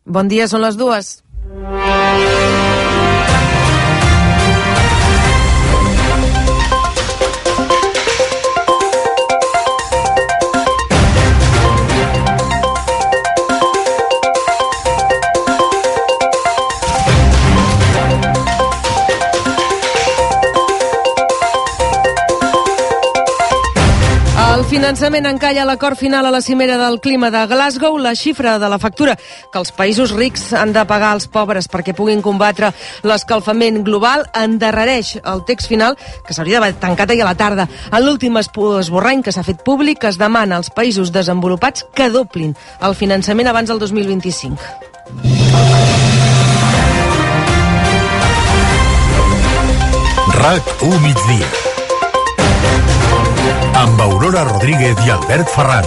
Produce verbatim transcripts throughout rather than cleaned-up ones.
Bon dia, són les dues. El finançament encalla l'acord final a la cimera del clima de Glasgow. La xifra de la factura que els països rics han de pagar als pobres perquè puguin combatre l'escalfament global endarrereix el text final, que s'hauria d'haver tancat ahir a la tarda. En l'últim esborrany que s'ha fet públic es demana als països desenvolupats que doblin el finançament abans del dos mil vint-i-cinc. RAC u migdia amb Aurora Rodríguez i Albert Ferran.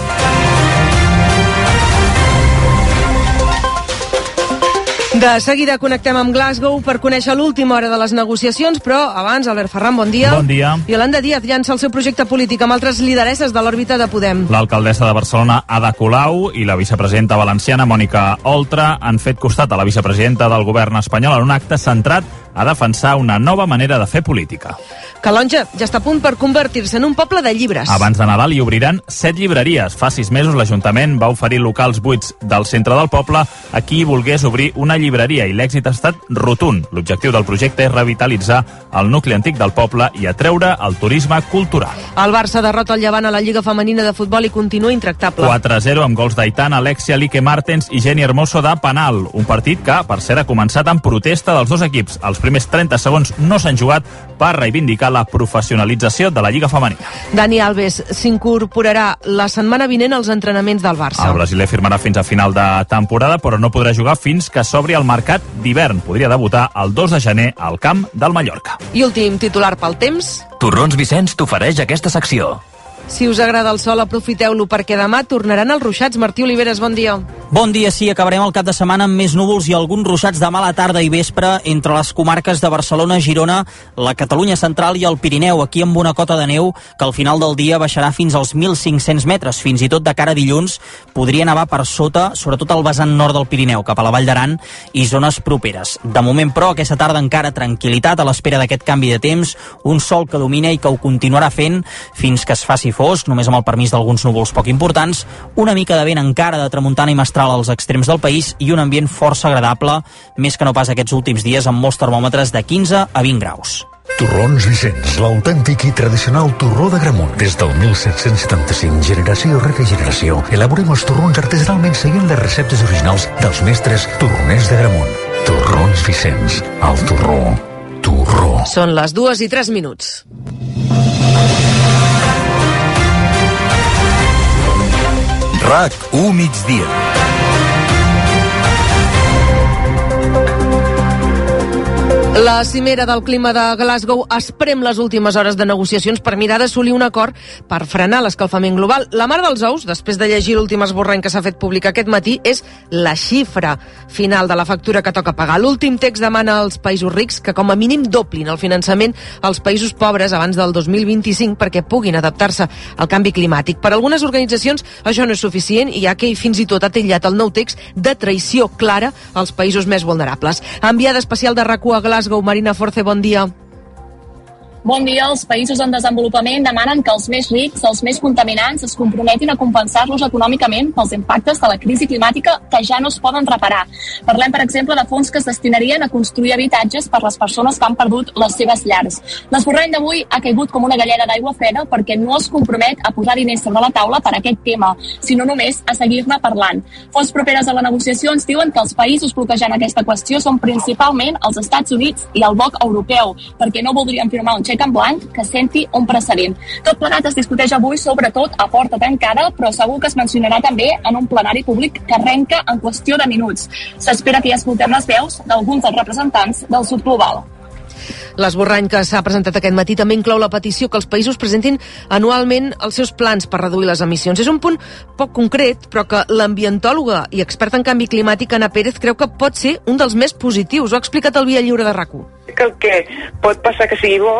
De seguida connectem amb Glasgow per conèixer l'última hora de les negociacions, però abans, Albert Ferran, bon dia. Bon dia. Yolanda Díaz llança el seu projecte polític amb altres lideresses de l'òrbita de Podem. L'alcaldessa de Barcelona, Ada Colau, i la vicepresidenta valenciana, Mònica Oltra, han fet costat a la vicepresidenta del govern espanyol en un acte centrat a defensar una nova manera de fer política. Calonge ja està a punt per convertir-se en un poble de llibres. Abans de Nadal hi obriran set llibreries. Fa sis mesos l'Ajuntament va oferir locals buits del centre del poble a qui volgués obrir una llibreria i l'èxit ha estat rotund. L'objectiu del projecte és revitalitzar el nucli antic del poble i atreure el turisme cultural. El Barça derrota el Llevant a la Lliga Femenina de Futbol i continua intractable. quatre a zero amb gols d'Aitana, Alexia, Lique Martens i Jenny Hermoso de penal. Un partit que, per cert, ha començat en protesta dels dos equips. Els primers trenta segons no s'han jugat per reivindicar la professionalització de la Lliga Femenina. Dani Alves s'incorporarà la setmana vinent als entrenaments del Barça. El brasiler firmarà fins a final de temporada, però no podrà jugar fins que s'obri el mercat d'hivern. Podria debutar el dos de gener al camp del Mallorca. I últim titular pel temps. Torrons Vicenç t'ofereix aquesta secció. Si us agrada el sol, aprofiteu-lo perquè demà tornaran els ruixats. Martí Oliveres, bon dia. Bon dia, sí, acabarem el cap de setmana amb més núvols i alguns ruixats demà a la tarda i vespre entre les comarques de Barcelona, Girona, la Catalunya central i el Pirineu, aquí amb una cota de neu que al final del dia baixarà fins als mil cinc-cents metres. Fins i tot de cara a dilluns podria nevar per sota, sobretot al vessant nord del Pirineu, cap a la Vall d'Aran i zones properes. De moment, però, aquesta tarda encara tranquil·litat a l'espera d'aquest canvi de temps, un sol que domina i que ho continuarà fent fins que es faci fosc, només amb el permís d'alguns núvols poc importants, una mica de vent encara de tramuntana i mestral als extrems del país i un ambient força agradable, més que no pas aquests últims dies amb molts termòmetres de quinze a vint graus. Torrons Vicenç, l'autèntic i tradicional torró d'Agramunt. Des del mil set-cents setanta-cinc, generació rere generació, elaborem els torrons artesanalment seguint les receptes originals dels mestres torroners d'Agramunt. Torrons Vicenç, el torró, torró. Són les dues i tres minuts. RAC u migdia. La cimera del clima de Glasgow esprem les últimes hores de negociacions per mirar d'assolir un acord per frenar l'escalfament global. La mare dels ous, després de llegir l'últim esborrany que s'ha fet públic aquest matí, és la xifra final de la factura que toca pagar. L'últim text demana als països rics que com a mínim doblin el finançament als països pobres abans del dos mil vint-i-cinc perquè puguin adaptar-se al canvi climàtic. Per algunes organitzacions això no és suficient i hi ha qui fins i tot ha titllat el nou text de traïció clara als països més vulnerables. Enviada especial de RAC u a Glasgow, Marina Force, bon dia. Bon dia. Els països en desenvolupament demanen que els més rics, els més contaminants, es comprometin a compensar-los econòmicament pels impactes de la crisi climàtica que ja no es poden reparar. Parlem, per exemple, de fons que es destinarien a construir habitatges per les persones que han perdut les seves llars. L'esborrany d'avui ha caigut com una galleda d'aigua freda perquè no es compromet a posar diners sobre la taula per a aquest tema, sinó només a seguir-ne parlant. Fonts properes a la negociació ens diuen que els països bloquejant aquesta qüestió són principalment els Estats Units i el bloc europeu, perquè no voldrien firmar un xec en blanc que senti un precedent. Tot plegat es discuteix avui sobretot a porta tancada, però segur que es mencionarà també en un plenari públic que arrenca en qüestió de minuts. S'espera que hi escoltem les veus d'alguns dels representants del sud global. L'esborrany que s'ha presentat aquest matí també inclou la petició que els països presentin anualment els seus plans per reduir les emissions. És un punt poc concret, però que l'ambientòloga i experta en canvi climàtic, Anna Pérez, creu que pot ser un dels més positius. Ho ha explicat el Via Lliure de RAC u. Que el que pot passar que sigui bo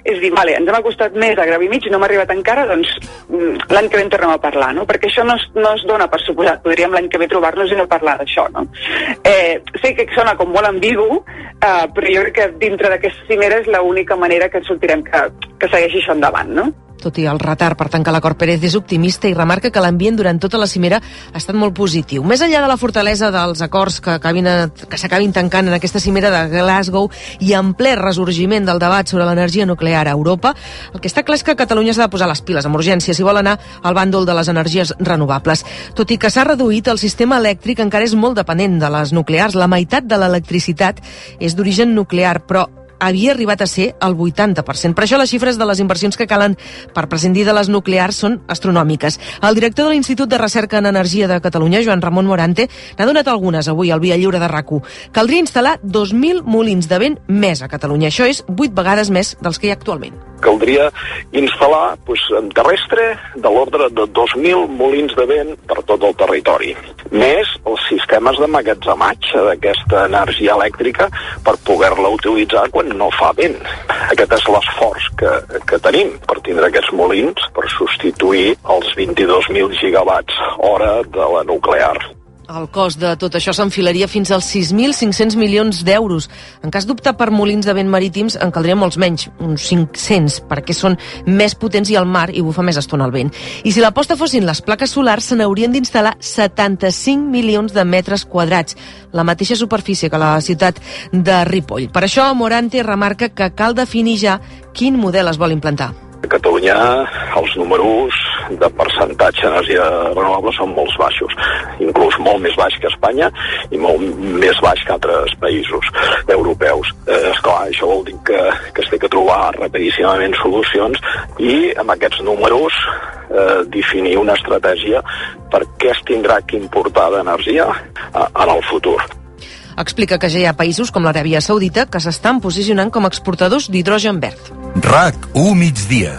és dir, vale, ens hem acostat més a grau i mig i no hem arribat encara, doncs l'any que ve en tornem a parlar, no? Perquè això no es, no es dona per suposat. Podríem l'any que ve trobar-nos i no parlar d'això, no? Eh, sé que sona com molt ambigu, eh, però jo crec que dintre d'aquesta cimera és l'única manera que sortirem que, que segueixi això endavant, no? Tot i el retard per tancar l'acord, Pérez és optimista i remarca que l'ambient durant tota la cimera ha estat molt positiu. Més enllà de la fortalesa dels acords que, acabin a, que s'acabin tancant en aquesta cimera de Glasgow i en ple ressorgiment del debat sobre l'energia nuclear a Europa, el que està clar és que Catalunya s'ha de posar les piles amb urgència si vol anar al bàndol de les energies renovables. Tot i que s'ha reduït, el sistema elèctric encara és molt dependent de les nuclears. La meitat de l'electricitat és d'origen nuclear, però havia arribat a ser el vuitanta per cent. Per això les xifres de les inversions que calen per prescindir de les nuclears són astronòmiques. El director de l'Institut de Recerca en Energia de Catalunya, Joan Ramon Morante, n'ha donat algunes avui al Via Lliure de RAC u. Caldria instal·lar dos mil molins de vent més a Catalunya. Això és vuit vegades més dels que hi ha actualment. Caldria instal·lar doncs, en terrestre de l'ordre de dos mil molins de vent per tot el territori, més els sistemes d'emmagatzematge d'aquesta energia elèctrica per poder-la utilitzar quan no fa vent. Aquest és l'esforç que, que tenim per tindre aquests molins per substituir els vint-i-dos mil gigawatts hora de la nuclear. El cost de tot això s'enfilaria fins als sis mil cinc-cents milions d'euros. En cas d'optar per molins de vent marítims en caldria molts menys, uns cinc-cents, perquè són més potents i al mar i bufa més estona el vent. I si l'aposta fossin les plaques solars, se n'haurien d'instal·lar setanta-cinc milions de metres quadrats, la mateixa superfície que la ciutat de Ripoll. Per això, Morante remarca que cal definir ja quin model es vol implantar. A Catalunya els números de percentatge d'energia renovable són molt baixos, inclús molt més baix que Espanya i molt més baix que altres països europeus. Eh, esclar, això vol dir que, que es té que trobar rapidíssimament solucions i amb aquests números eh, definir una estratègia per què es tindrà que importar d'energia eh, en el futur. Explica que ja hi ha països com l'Aràbia Saudita que s'estan posicionant com a exportadors d'hidrogen verd. RAC u migdia.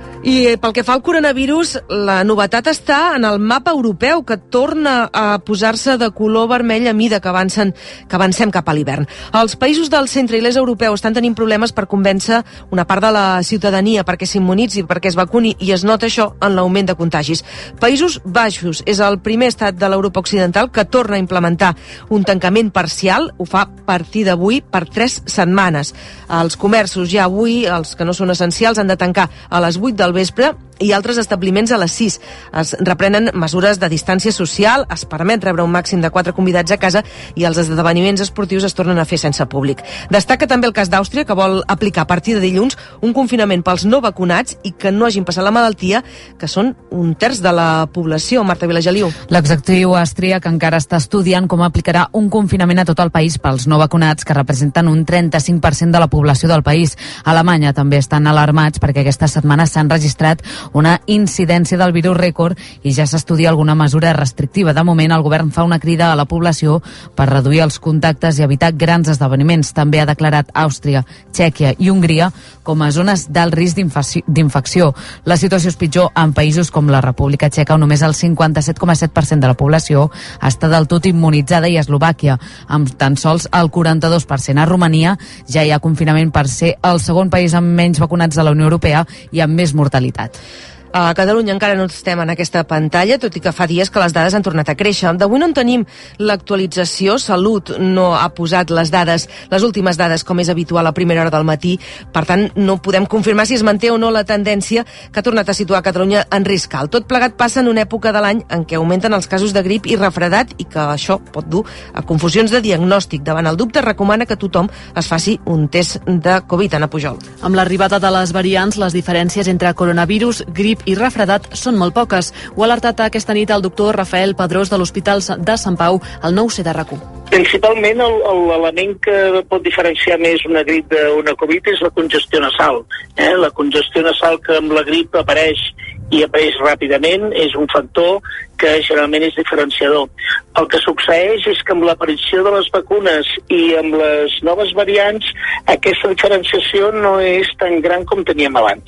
I pel que fa al coronavirus, la novetat està en el mapa europeu, que torna a posar-se de color vermell a mida que avancen, que avancem cap a l'hivern. Els països del centre i l'est europeu estan tenint problemes per convèncer una part de la ciutadania perquè s'immunitzi, perquè es vacuni, i es nota això en l'augment de contagis. Països Baixos és el primer estat de l'Europa occidental que torna a implementar un tancament parcial, ho fa a partir d'avui per tres setmanes. Els comerços ja avui, els que no són essencials, han de tancar a les vuit del vespre i altres establiments a les sis. Es reprenen mesures de distància social, es permet rebre un màxim de quatre convidats a casa i els esdeveniments esportius es tornen a fer sense públic. Destaca també el cas d'Àustria, que vol aplicar a partir de dilluns un confinament pels no vacunats i que no hagin passat la malaltia, que són un terç de la població. Marta Vilageliu. L'executiu austríac encara està estudiant com aplicarà un confinament a tot el país pels no vacunats, que representen un trenta-cinc per cent de la població del país. A Alemanya també estan alarmats perquè aquesta setmana s'han registrat una incidència del virus rècord i ja s'estudia alguna mesura restrictiva. De moment, el govern fa una crida a la població per reduir els contactes i evitar grans esdeveniments. També ha declarat Àustria, Txèquia i Hongria com a zones d'alt risc d'infecció. La situació és pitjor en països com la República Txeca, on només el cinquanta-set coma set per cent de la població està del tot immunitzada, i Eslovàquia, amb tan sols el quaranta-dos per cent. A Romania ja hi ha confinament per ser el segon país amb menys vacunats de la Unió Europea i amb més mortalitat. A Catalunya encara no estem en aquesta pantalla, tot i que fa dies que les dades han tornat a créixer. D'avui no en tenim l'actualització. Salut no ha posat les dades, les últimes dades, com és habitual a primera hora del matí. Per tant, no podem confirmar si es manté o no la tendència que ha tornat a situar Catalunya en risc alt. Tot plegat passa en una època de l'any en què augmenten els casos de grip i refredat i que això pot dur a confusions de diagnòstic. Davant el dubte, recomana que tothom es faci un test de Covid. Anna Pujol. Amb l'arribada de les variants, les diferències entre coronavirus, grip i refredat són molt poques. Ho ha alertat aquesta nit el doctor Rafael Pedrós de l'Hospital de Sant Pau, al nou C de RAC u. Principalment l'element que pot diferenciar més una grip d'una Covid és la congestió nasal. Eh? La congestió nasal que amb la grip apareix i apareix ràpidament és un factor que generalment és diferenciador. El que succeeix és que amb l'aparició de les vacunes i amb les noves variants aquesta diferenciació no és tan gran com teníem abans.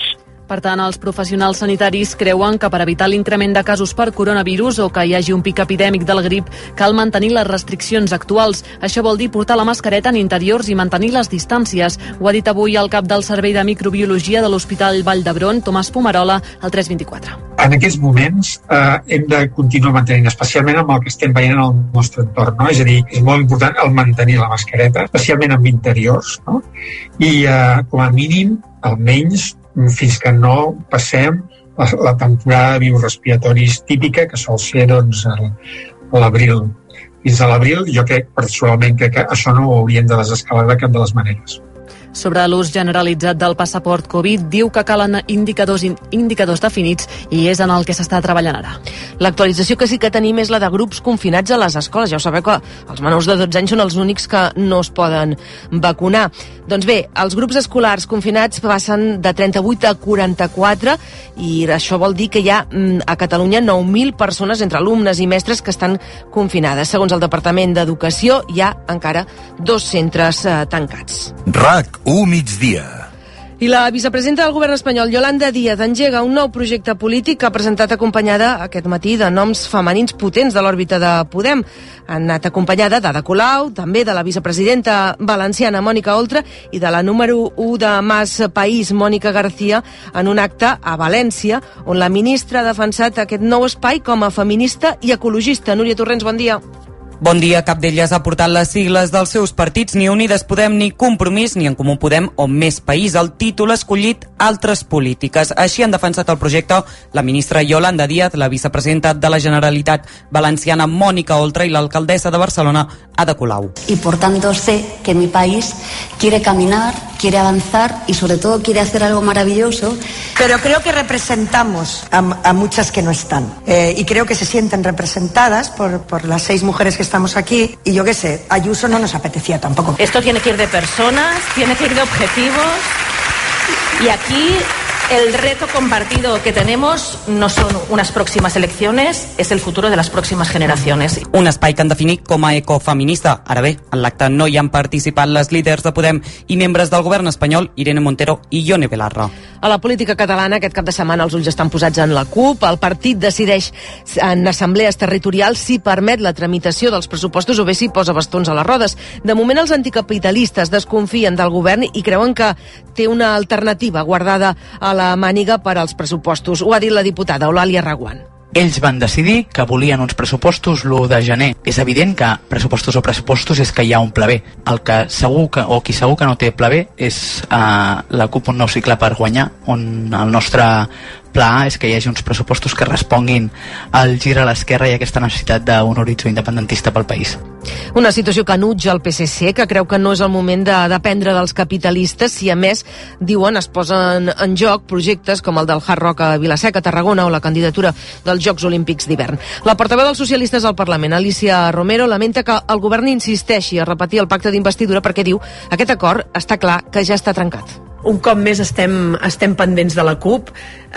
Per tant, els professionals sanitaris creuen que per evitar l'increment de casos per coronavirus o que hi hagi un pic epidèmic del grip cal mantenir les restriccions actuals. Això vol dir portar la mascareta en interiors i mantenir les distàncies. Ho ha dit avui el cap del Servei de Microbiologia de l'Hospital Vall d'Hebron, Tomàs Pomarola, al tres vint-i-quatre. En aquests moments eh, hem de continuar mantenint, especialment amb el que estem veient en el nostre entorn, no? És a dir, és molt important el mantenir la mascareta, especialment en interiors, no? I eh, com a mínim, almenys, fins que no passem la, la temporada de virus respiratoris típica, que sol ser doncs, a l'abril. Fins a l'abril jo crec, personalment, crec que això no ho hauríem de desescalar de cap de les maneres. Sobre l'ús generalitzat del passaport Covid, diu que calen indicadors, indicadors definits i és en el que s'està treballant ara. L'actualització que sí que tenim és la de grups confinats a les escoles. Ja ho sabeu que els menors de dotze anys són els únics que no es poden vacunar. Doncs bé, els grups escolars confinats passen de trenta-vuit a quaranta-quatre i això vol dir que hi ha a Catalunya nou mil persones entre alumnes i mestres que estan confinades. Segons el Departament d'Educació, hi ha encara dos centres eh, tancats. RAC u migdia. I la vicepresidenta del govern espanyol, Yolanda Díaz, engega un nou projecte polític que ha presentat acompanyada aquest matí de noms femenins potents de l'òrbita de Podem. Ha anat acompanyada d'Ada Colau, també de la vicepresidenta valenciana Mònica Oltra i de la número u de Mas País, Mònica García, en un acte a València, on la ministra ha defensat aquest nou espai com a feminista i ecologista. Núria Torrents, bon dia. Bon dia. Cap d'elles ha portat les sigles dels seus partits, ni Unides Podem, ni Compromís, ni En Comú Podem o Més País. El títol ha escollit altres polítiques. Així han defensat el projecte la ministra Yolanda Díaz, la vicepresidenta de la Generalitat valenciana Mònica Oltra i l'alcaldessa de Barcelona, Ada Colau. Y por tanto sé que mi país quiere caminar, quiere avanzar y sobre todo quiere hacer algo maravilloso. Pero creo que representamos a, a muchas que no están. Eh, y creo que se sienten representadas por, por las seis mujeres que estamos aquí. Y yo qué sé, Ayuso no nos apetecía tampoco. Esto tiene que ir de personas, tiene que ir de objetivos. Y aquí el reto compartido que tenemos no son unas próximas elecciones, es el futuro de las próximas generaciones. Un espai que han definit com a ecofeminista. Ara bé, en l'acte no hi han participat les líders de Podem i membres del govern espanyol, Irene Montero i Ione Belarra. A la política catalana aquest cap de setmana els ulls estan posats en la CUP. El partit decideix en assemblees territorials si permet la tramitació dels pressupostos o bé si posa bastons a les rodes. De moment els anticapitalistes desconfien del govern i creuen que té una alternativa guardada a la màniga per als pressupostos. Ho ha dit la diputada Eulàlia Reguant. Ells van decidir que volien uns pressupostos l'u de gener. És evident que pressupostos o pressupostos és que hi ha un pla B. El que segur que, o qui segur que no té pla B és uh, la CUP Un Nou Cicle per Guanyar, on el nostre pla A és que hi hagi uns pressupostos que responguin al gir a l'esquerra i aquesta necessitat d'un horitzó independentista pel país. Una situació que enutja el P S C, que creu que no és el moment de dependre dels capitalistes, si a més, diuen, es posen en joc projectes com el del Hard Rock a Vila-seca, Tarragona, o la candidatura dels Jocs Olímpics d'hivern. La portaveu dels socialistes al Parlament, Alicia Romero, lamenta que el govern insisteixi a repetir el pacte d'investidura perquè diu que aquest acord està clar que ja està trencat. Un cop més estem, estem pendents de la CUP,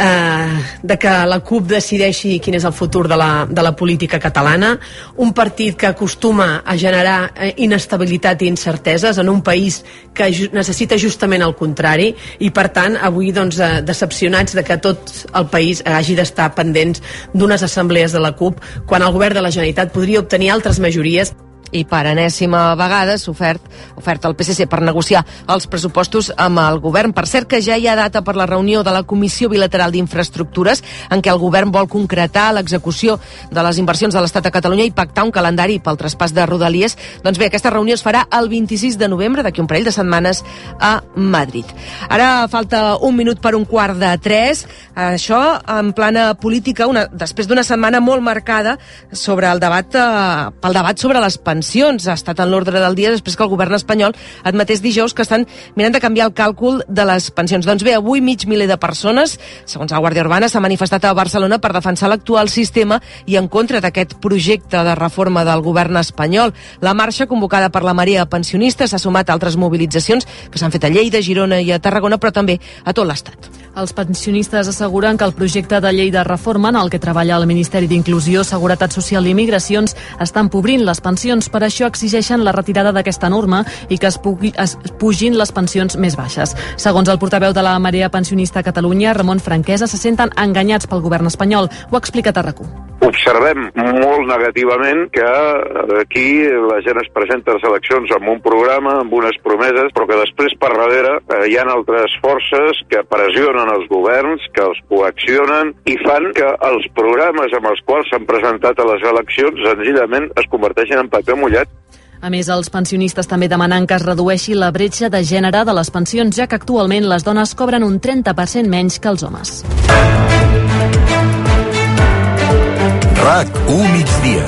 eh, de que la CUP decideixi quin és el futur de la, de la política catalana, un partit que acostuma a generar inestabilitat i incerteses en un país que ju- necessita justament el contrari, i per tant avui doncs, eh, decepcionats de que tot el país hagi d'estar pendents d'unes assemblees de la CUP quan el govern de la Generalitat podria obtenir altres majories. I per enèsima vegada s'ha ofert, ofert el P S C per negociar els pressupostos amb el govern. Per cert que ja hi ha data per la reunió de la Comissió Bilateral d'Infraestructures en què el govern vol concretar l'execució de les inversions de l'Estat a Catalunya i pactar un calendari pel traspàs de Rodalies. Doncs bé, aquesta reunió es farà el vint-i-sis de novembre, d'aquí un parell de setmanes, a Madrid. Ara falta un minut per un quart de tres. Això en plana política, una, després d'una setmana molt marcada sobre el debat, eh, pel debat sobre les pensions. Ha estat en l'ordre del dia després que el govern espanyol admetés dijous que estan mirant de canviar el càlcul de les pensions. Doncs bé, avui mig miler de persones, segons la Guàrdia Urbana, s'ha manifestat a Barcelona per defensar l'actual sistema i en contra d'aquest projecte de reforma del govern espanyol. La marxa, convocada per la Marea Pensionista, s'ha sumat a altres mobilitzacions que s'han fet a Lleida, Girona i a Tarragona, però també a tot l'Estat. Els pensionistes asseguren que el projecte de llei de reforma en el que treballa el Ministeri d'Inclusió, Seguretat Social i Migracions està empobrint les pensions. euros. Per això exigeixen la retirada d'aquesta norma i que es, pugui, es pugin les pensions més baixes. Segons el portaveu de la Marea Pensionista a Catalunya, Ramon Franquesa, se senten enganyats pel govern espanyol. Ho ha explicat a RAC u. Observem molt negativament que aquí la gent es presenta a les eleccions amb un programa, amb unes promeses, però que després per darrere hi ha altres forces que pressionen els governs, que els coaccionen i fan que els programes amb els quals s'han presentat a les eleccions senzillament es converteixen en paper mullat. A més, els pensionistes també demanen que es redueixi la bretxa de gènere de les pensions, ja que actualment les dones cobren un trenta per cent menys que els homes. RAC u migdia.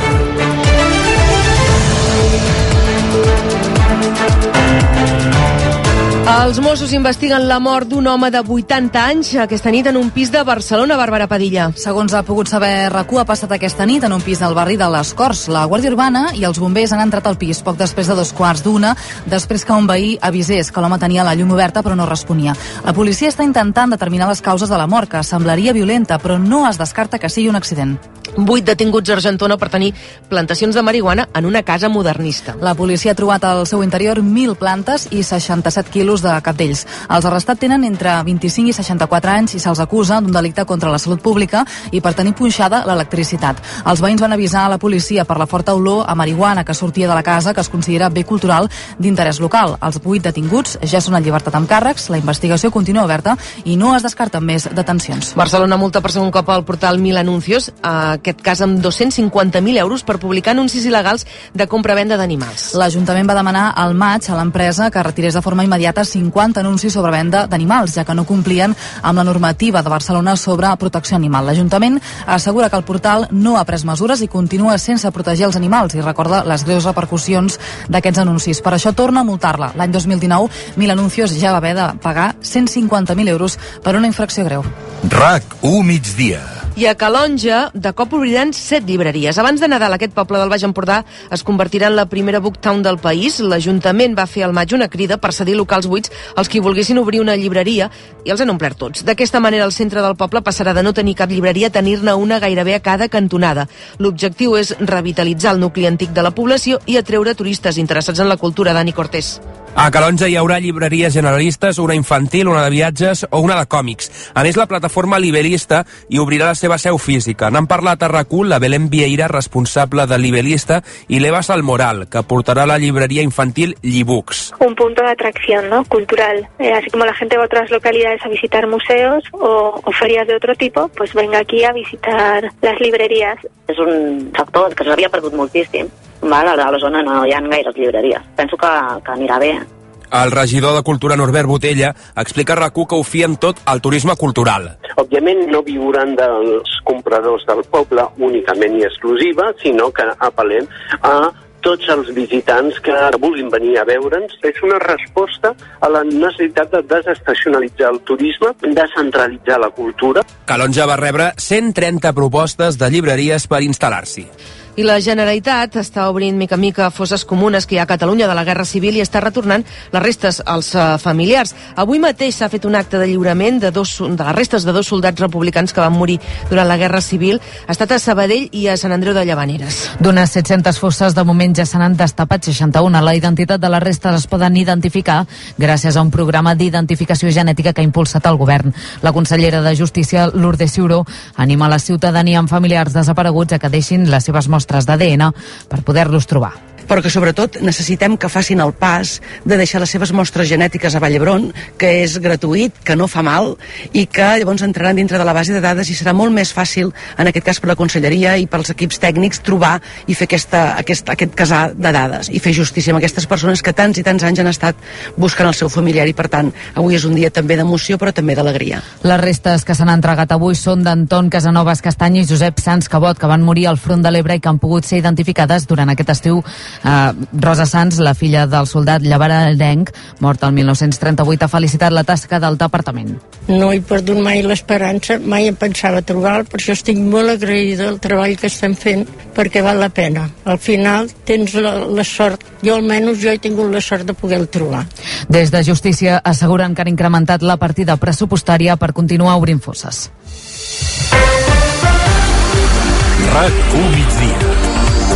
Els Mossos investiguen la mort d'un home de vuitanta anys aquesta nit en un pis de Barcelona. Bàrbara Padilla. Segons ha pogut saber RAC u, ha passat aquesta nit en un pis del barri de les Corts. La Guàrdia Urbana i els bombers han entrat al pis poc després de dos quarts d'una, després que un veí avisés que l'home tenia la llum oberta però no responia. La policia està intentant determinar les causes de la mort, que semblaria violenta, però no es descarta que sigui un accident. Vuit detinguts a Argentona per tenir plantacions de marihuana en una casa modernista. La policia ha trobat al seu interior mil plantes i seixanta-set quilos de cabdells. Els arrestats tenen entre vint-i-cinc i seixanta-quatre anys i se'ls acusa d'un delicte contra la salut pública i per tenir punxada l'electricitat. Els veïns van avisar a la policia per la forta olor a marihuana que sortia de la casa, que es considera bé cultural d'interès local. Els vuit detinguts ja són en llibertat amb càrrecs, la investigació continua oberta i no es descarten més detencions. Barcelona multa per segon cop al portal Mil Anuncios, aquest cas amb dos-cents cinquanta mil euros per publicar anuncis il·legals de compra-venda d'animals. L'Ajuntament va demanar al maig a l'empresa que retirés de forma immediata cinquanta anuncis sobre venda d'animals, ja que no complien amb la normativa de Barcelona sobre protecció animal. L'Ajuntament assegura que el portal no ha pres mesures i continua sense protegir els animals i recorda les greus repercussions d'aquests anuncis. Per això torna a multar-la. L'any dos mil dinou, Mil Anuncios ja va haver de pagar cent cinquanta mil euros per una infracció greu. RAC u migdia. I a Calonja, de cop obriran set llibreries. Abans de Nadal, aquest poble del Baix Empordà es convertirà en la primera booktown del país. L'Ajuntament va fer al maig una crida per cedir locals buits als qui volguessin obrir una llibreria i els han omplert tots. D'aquesta manera, el centre del poble passarà de no tenir cap llibreria a tenir-ne una gairebé a cada cantonada. L'objectiu és revitalitzar el nucli antic de la població i atreure turistes interessats en la cultura. Dani Cortés. A Calonja hi haurà llibreries generalistes, una infantil, una de viatges o una de còmics. A més, la plataforma Libelista hi obrirà la seva seu física. N'han parlat a RAC u la Belén Vieira, responsable de Libelista, y Leva Salmoral, que portará la librería infantil Llibooks. Un punto de atracción, ¿no?, cultural. Eh, así como la gente va a otras localidades a visitar museos o, o ferias de otro tipo, pues venga aquí a visitar las librerías. És un sector que s'havia perdut moltíssim. Val? A la zona no hi ha gaires llibreries. Penso que, que anirà bé. El regidor de Cultura, Norbert Botella, explica a RAC u que ho fien tot al turisme cultural. Òbviament no viuran dels compradors del poble únicament i exclusiva, sinó que apel·lem a tots els visitants que vulguin venir a veure'ns. És una resposta a la necessitat de desestacionalitzar el turisme, descentralitzar la cultura. Calonja va rebre cent trenta propostes de llibreries per instal·lar-s'hi. I la Generalitat està obrint mica en mica fosses comunes que hi ha a Catalunya de la Guerra Civil i està retornant les restes als uh, familiars. Avui mateix s'ha fet un acte de lliurament de, dos, de les restes de dos soldats republicans que van morir durant la Guerra Civil. Ha estat a Sabadell i a Sant Andreu de Llavaneres. D'unes set-centes fosses, de moment ja se n'han destapat seixanta-una. La identitat de les restes es poden identificar gràcies a un programa d'identificació genètica que ha impulsat el govern. La consellera de Justícia, Lourdes Ciuró, anima la ciutadania amb familiars desapareguts a que deixin les seves mostres d'A D N per poder-los trobar. Però que sobretot necessitem que facin el pas de deixar les seves mostres genètiques a Vall d'Hebron, que és gratuït, que no fa mal, i que llavors entraran dintre de la base de dades i serà molt més fàcil, en aquest cas per la conselleria i pels equips tècnics, trobar i fer aquesta, aquest, aquest casar de dades i fer justícia amb aquestes persones que tants i tants anys han estat buscant el seu familiar i, per tant, avui és un dia també d'emoció però també d'alegria. Les restes que s'han entregat avui són d'Anton Casanovas Castany i Josep Sans Cabot, que van morir al front de l'Ebre i que han pogut ser identificades durant aquest estiu. Uh, Rosa Sans, la filla del soldat llevarenc, mort el mil nou-cents trenta-vuit, ha felicitat la tasca del departament. No he perdut mai l'esperança, mai em pensava trobar-lo, per això estic molt agraïda del treball que estem fent, perquè val la pena. Al final tens la, la sort, jo almenys jo he tingut la sort de poder-lo trobar. Des de Justícia asseguren que han incrementat la partida pressupostària per continuar obrint fosses. RAC u migdia.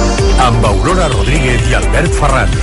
amb Aurora Rodríguez i Albert Ferran.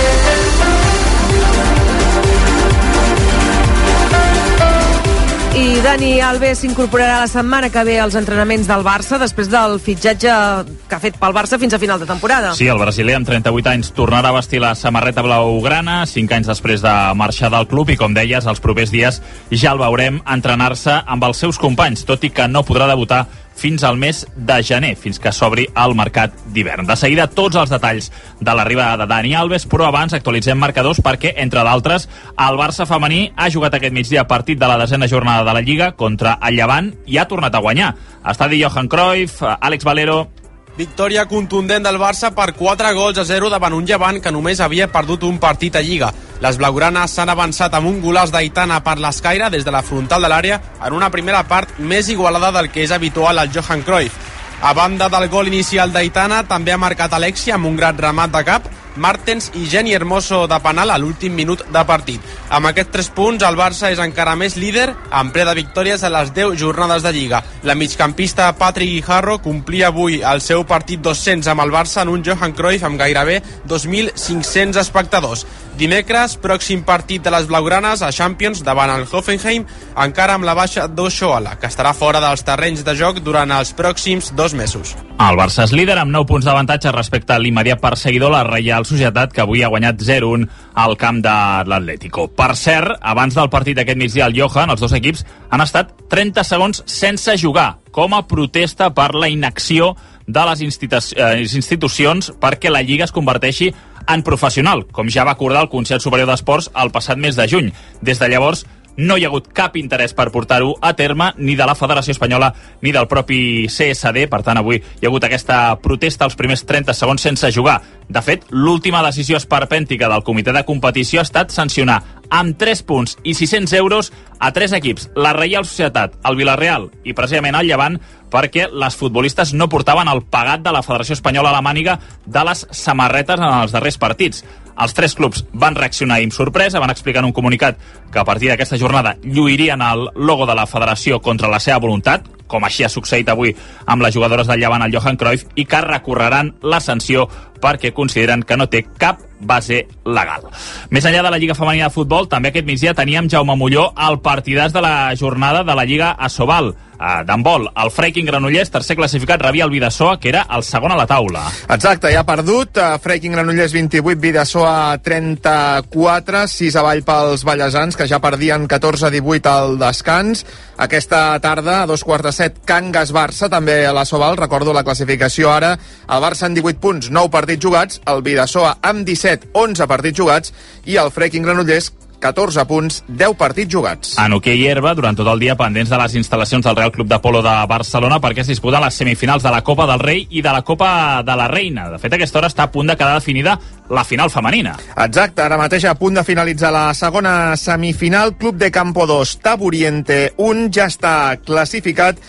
I Dani Alves s'incorporarà la setmana que ve als entrenaments del Barça després del fitxatge que ha fet pel Barça fins a final de temporada. Sí, el brasiler amb trenta-vuit anys tornarà a vestir la samarreta blaugrana, cinc anys després de marxar del club, i com deies, els propers dies ja el veurem entrenar-se amb els seus companys, tot i que no podrà debutar fins al mes de gener, fins que s'obri el mercat d'hivern. De seguida, tots els detalls de l'arribada de Dani Alves, però abans actualitzem marcadors perquè, entre d'altres, el Barça femení ha jugat aquest migdia partit de la desena jornada de la Lliga contra el Llevant i ha tornat a guanyar. Estadi Johan Cruyff, Àlex Valero. Victòria contundent del Barça per quatre gols a zero davant un Llevant que només havia perdut un partit a Lliga. Les blaugranes s'han avançat amb un golaç d'Aitana per l'escaire des de la frontal de l'àrea en una primera part més igualada del que és habitual al Johan Cruyff. A banda del gol inicial d'Aitana, també ha marcat Alexia amb un gran remat de cap, Martens i Jenny Hermoso de penal a l'últim minut de partit. Amb aquests tres punts, el Barça és encara més líder, en ple de victòries a les deu jornades de Lliga. La migcampista Patrick Guijarro complia avui el seu partit dos-cents amb el Barça en un Johan Cruyff amb gairebé dos mil cinc-cents espectadors. Dimecres, pròxim partit de les blaugranes a Champions davant el Hoffenheim, encara amb la baixa d'Oshoala, que estarà fora dels terrenys de joc durant els pròxims dos mesos. El Barça és líder amb nou punts d'avantatge respecte a l'immediat perseguidor, la Reial Societat, que avui ha guanyat zero un al camp de l'Atlético. Per cert, abans del partit d'aquest migdia al Johan, els dos equips han estat trenta segons sense jugar, com a protesta per la inacció de les institu eh, institucions perquè la Lliga es converteixi en professional, com ja va acordar el Consell Superior d'Esports el passat mes de juny. Des de llavors, no hi ha hagut cap interès per portar-ho a terme, ni de la Federació Espanyola ni del propi C S D. Per tant, avui hi ha hagut aquesta protesta als primers trenta segons sense jugar. De fet, l'última decisió esperpèntica del comitè de competició ha estat sancionar amb tres punts i sis-cents euros a tres equips, la Reial Societat, el Villarreal i precisament el Llevant, perquè les futbolistes no portaven el pagat de la Federació Espanyola a la màniga de les samarretes en els darrers partits. Els tres clubs van reaccionar amb sorpresa, van explicar en un comunicat que a partir d'aquesta jornada lluirien el logo de la federació contra la seva voluntat, com així ha succeït avui amb les jugadores del Llevant al Johan Cruyff, i que recorreran la sanció perquè consideren que no té cap base legal. Més enllà de la Lliga Femenina de Futbol, també aquest migdia teníem Jaume Molló al partidàs de la jornada de la Lliga Asobal. Uh, d'handbol, el Freiking Granollers, tercer classificat, rebia el Vidasoa, que era el segon a la taula. Exacte, ja ha perdut. Uh, Freiking Granollers vint-i-vuit, Vidasoa trenta-quatre, sis avall pels ballesans, que ja perdien catorze divuit al descans. Aquesta tarda, a dos quarts de set, Cangas Barça, també a la Sobal. Recordo la classificació ara. El Barça amb divuit punts, nou partits jugats, el Vidasoa amb disset, onze partits jugats, i el Freiking Granollers catorze punts, deu partits jugats. En hoquei herba, durant tot el dia pendents de les instal·lacions del Real Club de Polo de Barcelona, perquè es disputen les semifinals de la Copa del Rei i de la Copa de la Reina. De fet, a aquesta hora està a punt de quedar definida la final femenina. Exacte, ara mateix a punt de finalitzar la segona semifinal. Club de Campo dos, Taburiente un, ja està classificat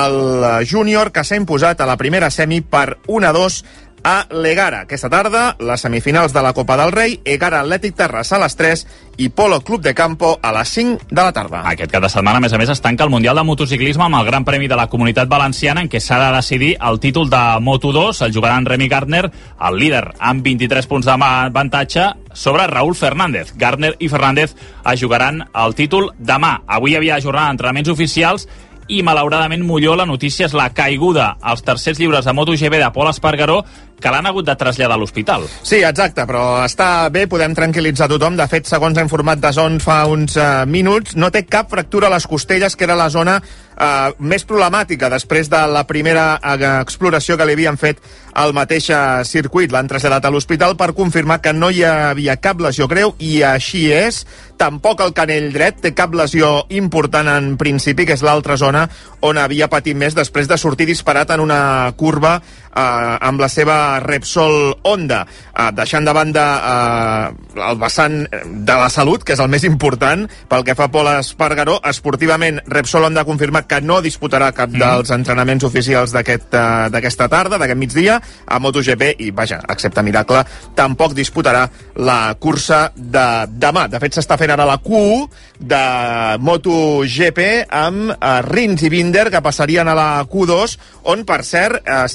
el júnior, que s'ha imposat a la primera semi per un a dos a l'Egara. Aquesta tarda, les semifinals de la Copa del Rei, Egara Atlètic Terrassa a les tres i Polo Club de Campo a les cinc de la tarda. Aquest cap de setmana, a més a més, es tanca el Mundial de Motociclisme amb el Gran Premi de la Comunitat Valenciana, en què s'ha de decidir el títol de Moto dos. El jugaran Remy Gardner, el líder, amb vint-i-tres punts d'avantatge sobre Raúl Fernández. Gardner i Fernández es jugaran el títol demà. Avui hi havia jornada d'entrenaments oficials i, malauradament, Molló, la notícia és la caiguda als tercers lliures de MotoGP de Pol Espargaró, que l'han hagut de traslladar a l'hospital. Sí, exacte, però està bé, podem tranquil·litzar tothom. De fet, segons ha informat DAZN fa uns uh, minuts, no té cap fractura a les costelles, que era la zona uh, més problemàtica després de la primera uh, exploració que li havien fet al mateix uh, circuit. L'han traslladat a l'hospital per confirmar que no hi havia cap lesió greu, i així és. Tampoc el canell dret té cap lesió important en principi, que és l'altra zona on havia patit més després de sortir disparat en una curva eh, amb la seva Repsol Honda, eh, deixant de banda eh, el vessant de la salut, que és el més important pel que fa a Pol Espargaró. Esportivament, Repsol Honda ha confirmat que no disputarà cap mm. dels entrenaments oficials d'aquesta aquest, uh, tarda, d'aquest migdia, a MotoGP, i vaja, excepte miracle, tampoc disputarà la cursa de demà. De fet, s'està fent ara la Q u de MotoGP amb uh, Rins i Binder, que passarien a la Q dos, on, per cert, uh, s'hi ha classificat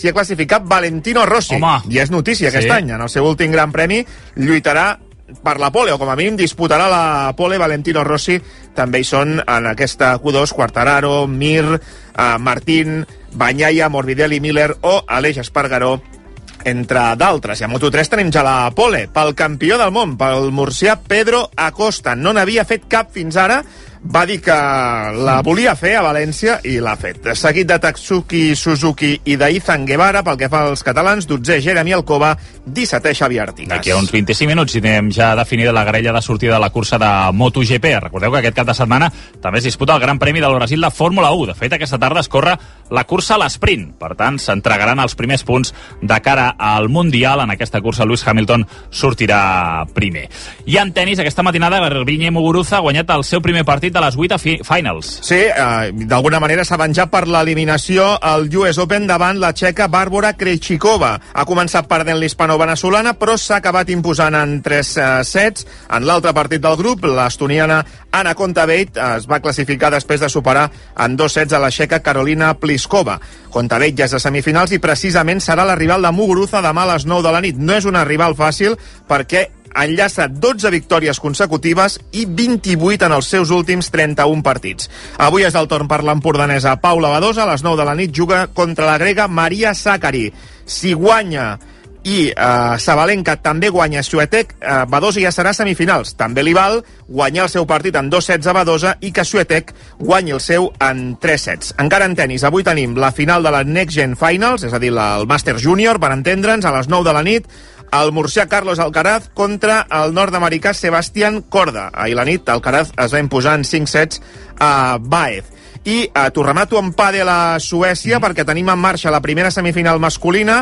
handicap Valentino Rossi. Home. I és notícia aquest Sí. any. En el seu últim gran premi lluitarà per la pole, o com a mínim disputarà la pole. Valentino Rossi també hi són en aquesta Q dos Quartararo, Mir, eh, Martín, Bagnaia, Morbidelli, Miller o Aleix Espargaró, entre d'altres. I a Moto tres tenim ja la pole pel campió del món, pel murcià Pedro Acosta. No n'havia fet cap fins ara, va dir que la volia fer a València i l'ha fet. Seguit de Tatsuki Suzuki i d'Izan Guevara, pel que fa als catalans, dotzè Jeremy Alcoba, dissetè Xavi Artigas. D'aquí a uns vint-i-cinc minuts i tenim ja definida la grella de sortida de la cursa de MotoGP. Recordeu que aquest cap de setmana també es disputa el Gran Premi del Brasil de Fórmula u. De fet, aquesta tarda es corre la cursa a l'esprint. Per tant, s'entregaran els primers punts de cara al Mundial. En aquesta cursa, Lewis Hamilton sortirà primer. I en tenis, aquesta matinada, Garbiñe Muguruza ha guanyat el seu primer partit de les vuit finals. Sí, eh, d'alguna manera s'ha venjat per l'eliminació al U S Open davant la txeca Bàrbara Krejcikova. Ha començat perdent l'hispano-veneçolana, però s'ha acabat imposant en tres eh, sets. En l'altre partit del grup, l'estoniana Anna Kontaveit es va classificar després de superar en dos sets a la txeca Karolina Pliskova. Kontaveit ja és de semifinals i precisament serà la rival de Muguruza demà a les nou de la nit. No és una rival fàcil perquè enllaça dotze victòries consecutives i vint-i-vuit en els seus últims trenta-un partits. Avui és el torn per l'empordanesa Paula Badosa. A les nou de la nit juga contra la grega Maria Sakkari. Si guanya i eh, Sabalenka també guanya Swiatek, eh, Badosa ja serà semifinals. També li val guanyar el seu partit en dos sets a Badosa i que Swiatek guanyi el seu en tres sets. Encara en tenis, avui tenim la final de la Next Gen Finals, és a dir, la, el Masters Junior, per entendre'ns, a les nou de la nit, el murcià Carlos Alcaraz contra el nord-americà Sebastián Corda. Ahir la nit, Alcaraz es va imposar en cinc sets a Baez. I a Torremato en pàdel a Suècia, perquè tenim en marxa la primera semifinal masculina.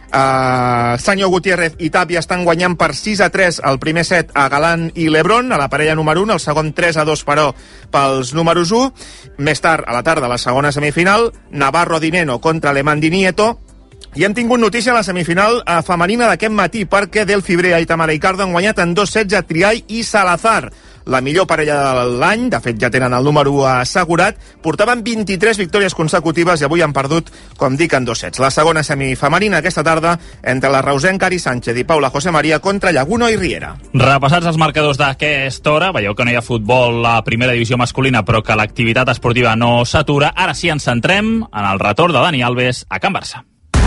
Uh, Sanyo Gutiérrez i Tapia estan guanyant per sis a tres el primer set a Galán i Lebron, a la parella número un, el segon tres a dos, però pels números u. Més tard, a la tarda, la segona semifinal, Navarro Dineno contra Alemán Di Nieto. I hem tingut notícia a la semifinal eh, femenina d'aquest matí, perquè Delphi Brea i Tamara Icardo han guanyat en dos sets a Triay i Salazar, la millor parella de l'any. De fet, ja tenen el número u assegurat. Portaven vint-i-tres victòries consecutives i avui han perdut, com dic, en dos sets. La segona semifemenina aquesta tarda entre la reusenca Ari Sánchez i Paula José María contra Llaguno i Riera. Repassats els marcadors d'aquesta hora, veieu que no hi ha futbol a primera divisió masculina, però que l'activitat esportiva no s'atura. Ara sí ens centrem en el retorn de Dani Alves a Can Barça.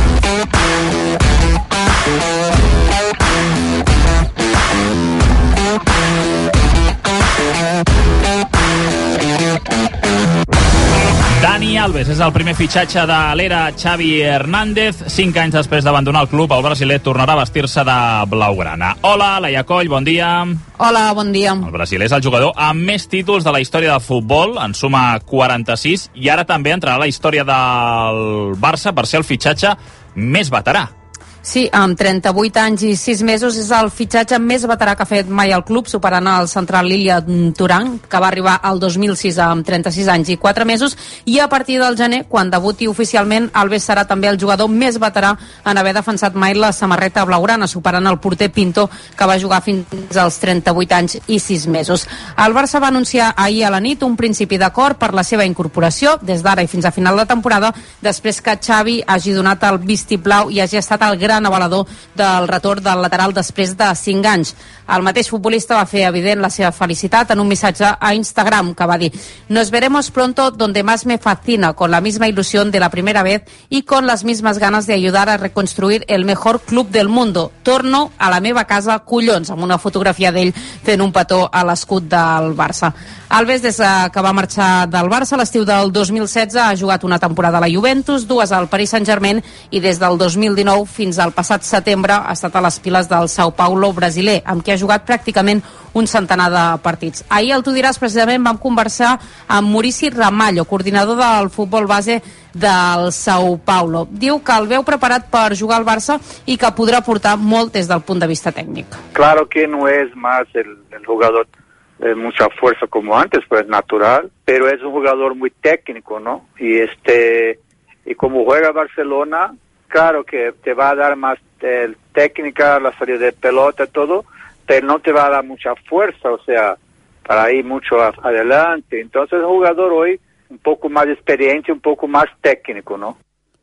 Dani Alves és el primer fitxatge de l'era Xavi Hernández. Cinc anys després d'abandonar el club, el brasiler tornarà a vestir-se de blaugrana. Hola, Laia Coll, bon dia. Hola, bon dia. El brasiler és el jugador amb més títols de la història del futbol, en suma quaranta-sis, i ara també entrarà a la història del Barça per ser el fitxatge més veterà. Sí, amb trenta-vuit anys i sis mesos és el fitxatge més veterà que ha fet mai el club, superant el central Lilia Thuram, que va arribar al dos mil sis amb trenta-sis anys i quatre mesos, i a partir del gener, quan debuti oficialment, Alves serà també el jugador més veterà en haver defensat mai la samarreta blaugrana, superant el porter Pinto, que va jugar fins als trenta-vuit anys i sis mesos. El Barça va anunciar ahir a la nit un principi d'acord per la seva incorporació, des d'ara i fins a final de temporada, després que Xavi hagi donat el vistiplau i hagi estat el gran avalador del retorn del lateral després de cinc anys. El mateix futbolista va fer evident la seva felicitat en un missatge a Instagram que va dir: "Nos veremos pronto donde más me fascina, con la misma ilusión de la primera vez y con las mismas ganas de ayudar a reconstruir el mejor club del mundo. Torno a la meva casa, collons", amb una fotografia d'ell fent un petó a l'escut del Barça. Alves, des que va marxar del Barça l'estiu del dos mil setze, ha jugat una temporada a la Juventus, dues al Paris Saint-Germain i des del dos mil dinou fins al passat setembre ha estat a les piles del São Paulo brasiler, amb qui ha jugat pràcticament un centenar de partits. Ahir, al Tu diràs, precisament vam conversar amb Maurici Ramallo, coordinador del futbol base del São Paulo. Diu que el veu preparat per jugar al Barça i que podrà portar molt des del punt de vista tècnic. Claro que no es más el, el jugador de mucha fuerza como antes, pues es natural, pero es un jugador muy técnico, ¿no? Y este y como juega Barcelona, claro que te va a dar más eh, técnica, la salida de pelota, todo, pero no te va a dar mucha fuerza, o sea, para ir mucho a, adelante. Entonces el jugador hoy un poco más experiente, un poco más técnico, ¿no?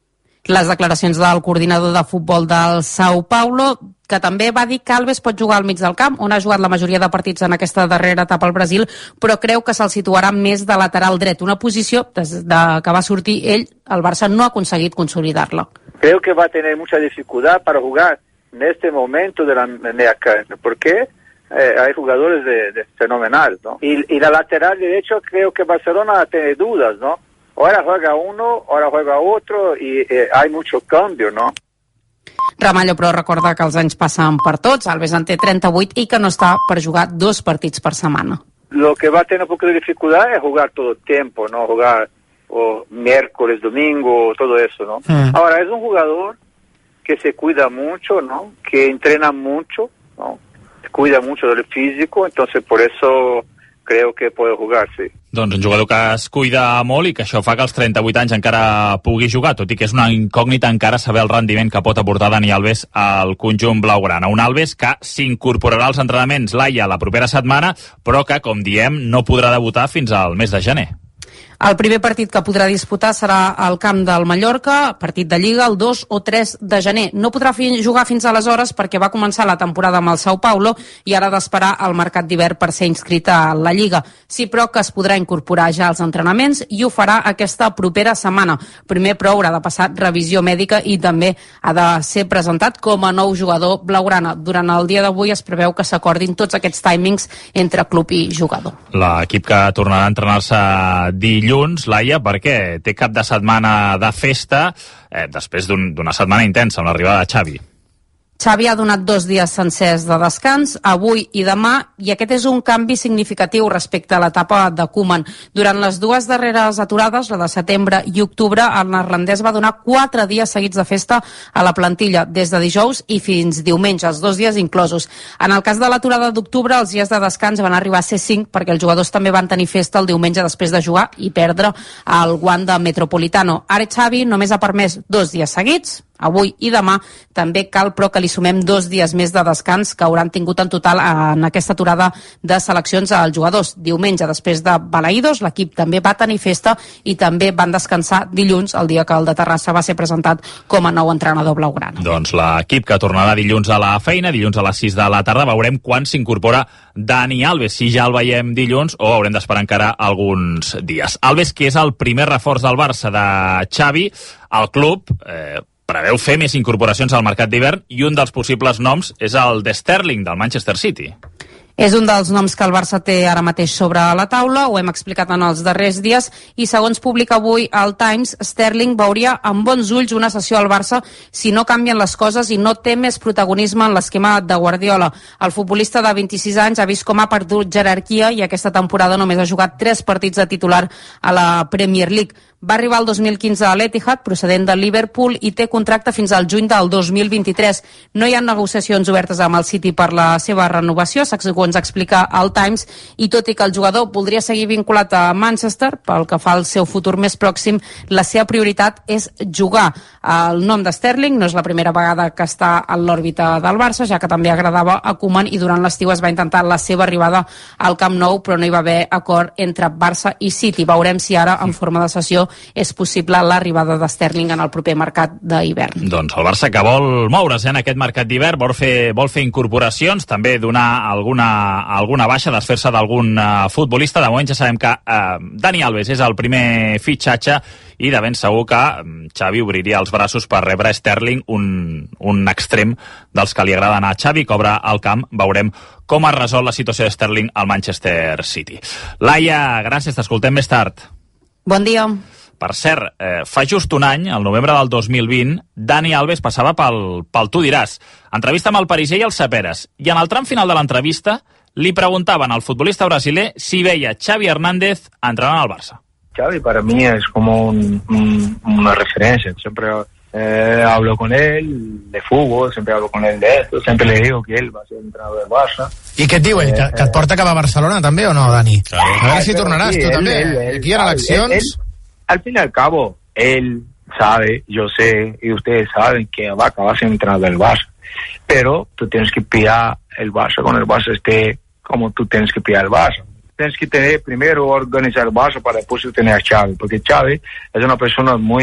les declaracions del coordinador de futbol del São Paulo, que també va dir que Alves pot jugar al mig del camp, on ha jugat la majoria de partits en aquesta darrera etapa al Brasil, però creu que se'l situarà més de lateral dret, una posició des de que va sortir ell, el Barça no ha aconseguit consolidar-la. Creo que va a tener mucha dificultad para jugar en este momento de la media cancha, porque eh, hay jugadores de, de fenomenal, ¿no? Y, y la lateral derecho creo que Barcelona tiene dudas, ¿no? Ahora juega uno, ahora juega otro y eh, hay mucho cambio, ¿no? Ramallo, però, recorda que els anys passen per tots, Alves en té trenta-vuit i que no està per jugar dos partits per setmana. Lo que va a tener un poco de dificultad es jugar todo el tiempo, ¿no? Jugar o miércoles, domingo, todo eso, ¿no? Mm. Ahora, es un jugador que se cuida mucho, ¿no? Que entrena mucho, ¿no? Se cuida mucho del físico, entonces por eso creo que puede jugar, sí. Doncs un jugador que es cuida molt i que això fa que als trenta-vuit anys encara pugui jugar, tot i que és una incògnita encara saber el rendiment que pot aportar Dani Alves al conjunt blaugrana. Un Alves que s'incorporarà als entrenaments, Laia, la propera setmana, però que, com diem, no podrà debutar fins al mes de gener. El primer partit que podrà disputar serà al camp del Mallorca, partit de Lliga, el dos o tres de gener. No podrà fi- jugar fins aleshores perquè va començar la temporada amb el São Paulo i ara ha d'esperar al mercat d'hivern per ser inscrit a la Lliga. Sí, però que es podrà incorporar ja als entrenaments i ho farà aquesta propera setmana. Primer, però, haurà de passar revisió mèdica i també ha de ser presentat com a nou jugador blaugrana. Durant el dia d'avui es preveu que s'acordin tots aquests timings entre club i jugador. L'equip que tornarà a entrenar-se dilluns, Laia, perquè té cap de setmana de festa eh, després d'un, d'una setmana intensa amb l'arribada de Xavi. Xavi ha donat dos dies sencers de descans, avui i demà, i aquest és un canvi significatiu respecte a l'etapa de Koeman. Durant les dues darreres aturades, la de setembre i octubre, el neerlandès va donar quatre dies seguits de festa a la plantilla, des de dijous i fins diumenge, els dos dies inclosos. En el cas de l'aturada d'octubre, els dies de descans van arribar a ser cinc, perquè els jugadors també van tenir festa el diumenge després de jugar i perdre el guant de Metropolitano. Ara Xavi només ha permès dos dies seguits, avui i demà. També cal, però, que li sumem dos dies més de descans que hauran tingut en total en aquesta aturada de seleccions als jugadors. Diumenge, després de Balaïdos, l'equip també va tenir festa i també van descansar dilluns, el dia que el de Terrassa va ser presentat com a nou entrenador blaugrana. Doncs l'equip que tornarà dilluns a la feina, dilluns a les sis de la tarda, veurem quan s'incorpora Dani Alves, si ja el veiem dilluns o haurem d'esperar encara alguns dies. Alves, que és el primer reforç del Barça de Xavi, el club eh, preveu fer més incorporacions al mercat d'hivern i un dels possibles noms és el de Sterling, del Manchester City. És un dels noms que el Barça té ara mateix sobre la taula, ho hem explicat en els darrers dies, i segons publica avui el Times, Sterling veuria amb bons ulls una sessió al Barça si no canvien les coses i no té més protagonisme en l'esquema de Guardiola. El futbolista de vint-i-sis anys ha vist com ha perdut jerarquia i aquesta temporada només ha jugat tres partits de titular a la Premier League. Va arribar el dos mil quinze a l'Etihad, procedent del Liverpool, i té contracte fins al juny del dos mil vint-i-tres. No hi ha negociacions obertes amb el City per la seva renovació, segons explica el Times, i tot i que el jugador voldria seguir vinculat a Manchester, pel que fa al seu futur més pròxim, la seva prioritat és jugar. El nom de Sterling no és la primera vegada que està en l'òrbita del Barça, ja que també agradava a Koeman i durant l'estiu es va intentar la seva arribada al Camp Nou, però no hi va haver acord entre Barça i City. Veurem si ara, en forma de sessió, és possible l'arribada de Sterling en el proper mercat d'hivern. Doncs el Barça que vol moure's en aquest mercat d'hivern, vol fer, vol fer incorporacions, també donar alguna, alguna baixa, desfer-se d'algun uh, futbolista. De moment ja sabem que uh, Dani Alves és el primer fitxatge i de ben segur que Xavi obriria els braços per rebre Sterling, un, un extrem dels que li agrada anar a Xavi, que obre el camp. Veurem com es resol la situació de Sterling al Manchester City. Laia, gràcies, t'escoltem més tard. Bon dia. Per cert, eh, fa just un any, el novembre del dos mil vint, Dani Alves passava pel, pel Tu diràs. Entrevista amb el pariser i el Saperes. I en el tram final de l'entrevista li preguntaven al futbolista brasiler si veia Xavi Hernández entrenant al Barça. Xavi para mí es como un, un, una referencia. Siempre eh, hablo con él de fútbol, siempre hablo con él de esto, siempre le digo que él va a ser entrenador del Barça. I què et diu ell? Eh, que, que et porta cap a Barcelona també o no, Dani? Sí. A veure si tornaràs sí, tu él, també. Él, él, Aquí hi ha eleccions... Él, él, al fin y al cabo, él sabe, yo sé, y ustedes saben que Vaca va a ser entrenador del Barça. Pero tú tienes que pillar el Barça cuando el Barça esté como tú tienes que pillar el Barça. Tienes que tener primero organizar el Barça para después tener a Xavi, porque Xavi es una persona muy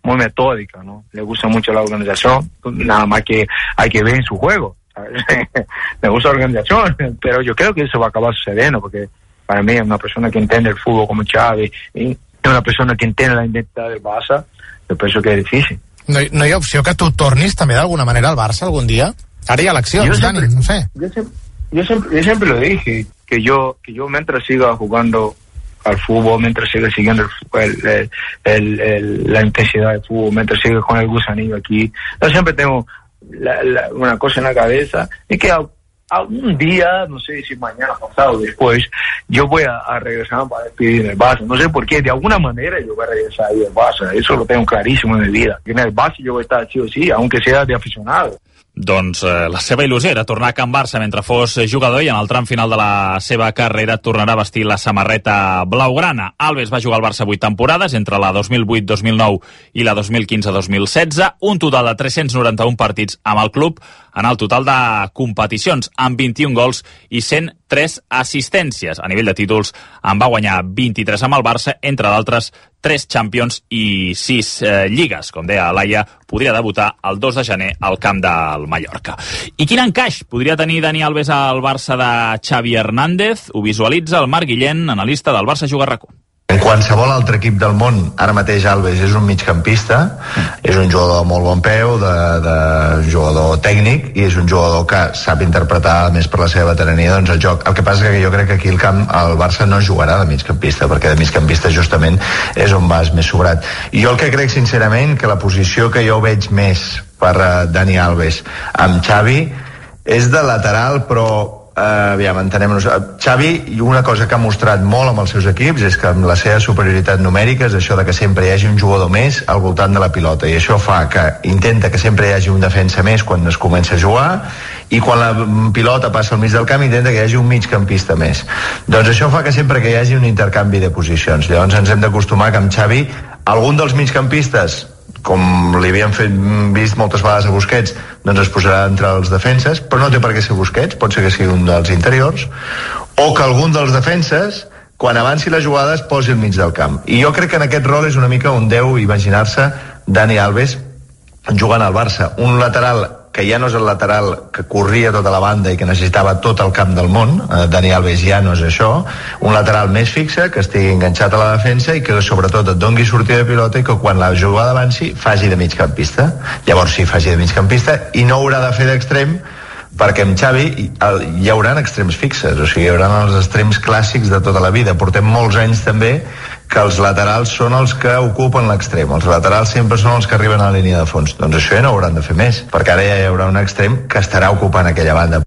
muy metódica, ¿no? Le gusta mucho la organización, nada más que hay que ver en su juego. Me gusta la organización, pero yo creo que eso va a acabar sucediendo, porque para mí una persona que entiende el fútbol como Xavi y una persona que entiende la identidad del Barça, yo penso que és difícil. No, no hi ha opció que tu tornis també d'alguna manera al Barça algun dia? Ara hi ha eleccions, Dani, no sé. Yo siempre, yo siempre, yo siempre lo dije, que yo, que yo mientras siga jugando al fútbol, mientras siga siguiendo el, el, el, el, la intensidad del fútbol, mientras siga con el gusanillo aquí, yo siempre tengo la, la, una cosa en la cabeza, y que algún día, no sé si mañana, pasado, después, yo voy a, a regresar para despedir el Barça. No sé por qué, de alguna manera yo voy a regresar ahí al Barça. Eso lo tengo clarísimo en mi vida. En el Barça yo voy a estar sí o sí, aunque sea de aficionado. Doncs eh, la seva il·lusió era tornar a Can Barça mentre fos jugador i en el tram final de la seva carrera tornarà a vestir la samarreta blaugrana. Alves va jugar al Barça vuit temporades, entre la dos mil vuit dos mil nou i la dos mil quinze dos mil setze, un total de tres-cents noranta-un partits amb el club en el total de competicions, amb vint-i-un gols i cent tres assistències. A nivell de títols en va guanyar vint-i-tres amb el Barça, entre d'altres tres Champions i sis eh, lligues. Com deia Laia, podria debutar el dos de gener al camp del Mallorca. I quin encaix podria tenir Dani Alves al Barça de Xavi Hernández? Ho visualitza el Marc Guillén, analista del Barça Juga RAC u. En qualsevol altre equip del món, ara mateix Alves és un migcampista, és un jugador de molt bon peu, de, de jugador tècnic, i és un jugador que sap interpretar, més per la seva veterania, doncs el joc. El que passa és que jo crec que aquí el camp, el Barça no jugarà de migcampista, perquè de migcampista justament és on vas més sobrat. I jo el que crec sincerament, que la posició que jo veig més per uh, Dani Alves amb Xavi és de lateral, però Uh, aviam, entenem-nos. Xavi, una cosa que ha mostrat molt amb els seus equips és que amb la seva superioritat numèrica és això de que sempre hi hagi un jugador més al voltant de la pilota, i això fa que intenta que sempre hi hagi un defensa més quan es comença a jugar, i quan la pilota passa al mig del camp intenta que hi hagi un migcampista més. Doncs això fa que sempre que hi hagi un intercanvi de posicions. Llavors ens hem d'acostumar que amb Xavi algun dels migcampistes, com li havien fet, vist moltes vegades a Busquets, doncs es posarà entre els defenses, però no té per què ser Busquets, pot ser que sigui un dels interiors, o que algun dels defenses, quan avanci la jugada, es posi al mig del camp. I jo crec que en aquest rol és una mica on deu imaginar-se Dani Alves jugant al Barça. Un lateral que ja no és el lateral que corria tota la banda i que necessitava tot el camp del món. eh, Dani Alves ja no és això. Un lateral més fixe, que estigui enganxat a la defensa i que sobretot et dongui sortida de pilota i que quan la jugada avanci faci de migcampista. Llavors sí, faci de migcampista i no haurà de fer d'extrem, perquè amb Xavi hi haurà extrems fixes, o sigui, hi haurà els extrems clàssics de tota la vida. Portem molts anys també que els laterals són els que ocupen l'extrem. Els laterals sempre són els que arriben a la línia de fons. Doncs això ja no hauran de fer més, perquè ara ja hi haurà un extrem que estarà ocupant aquella banda.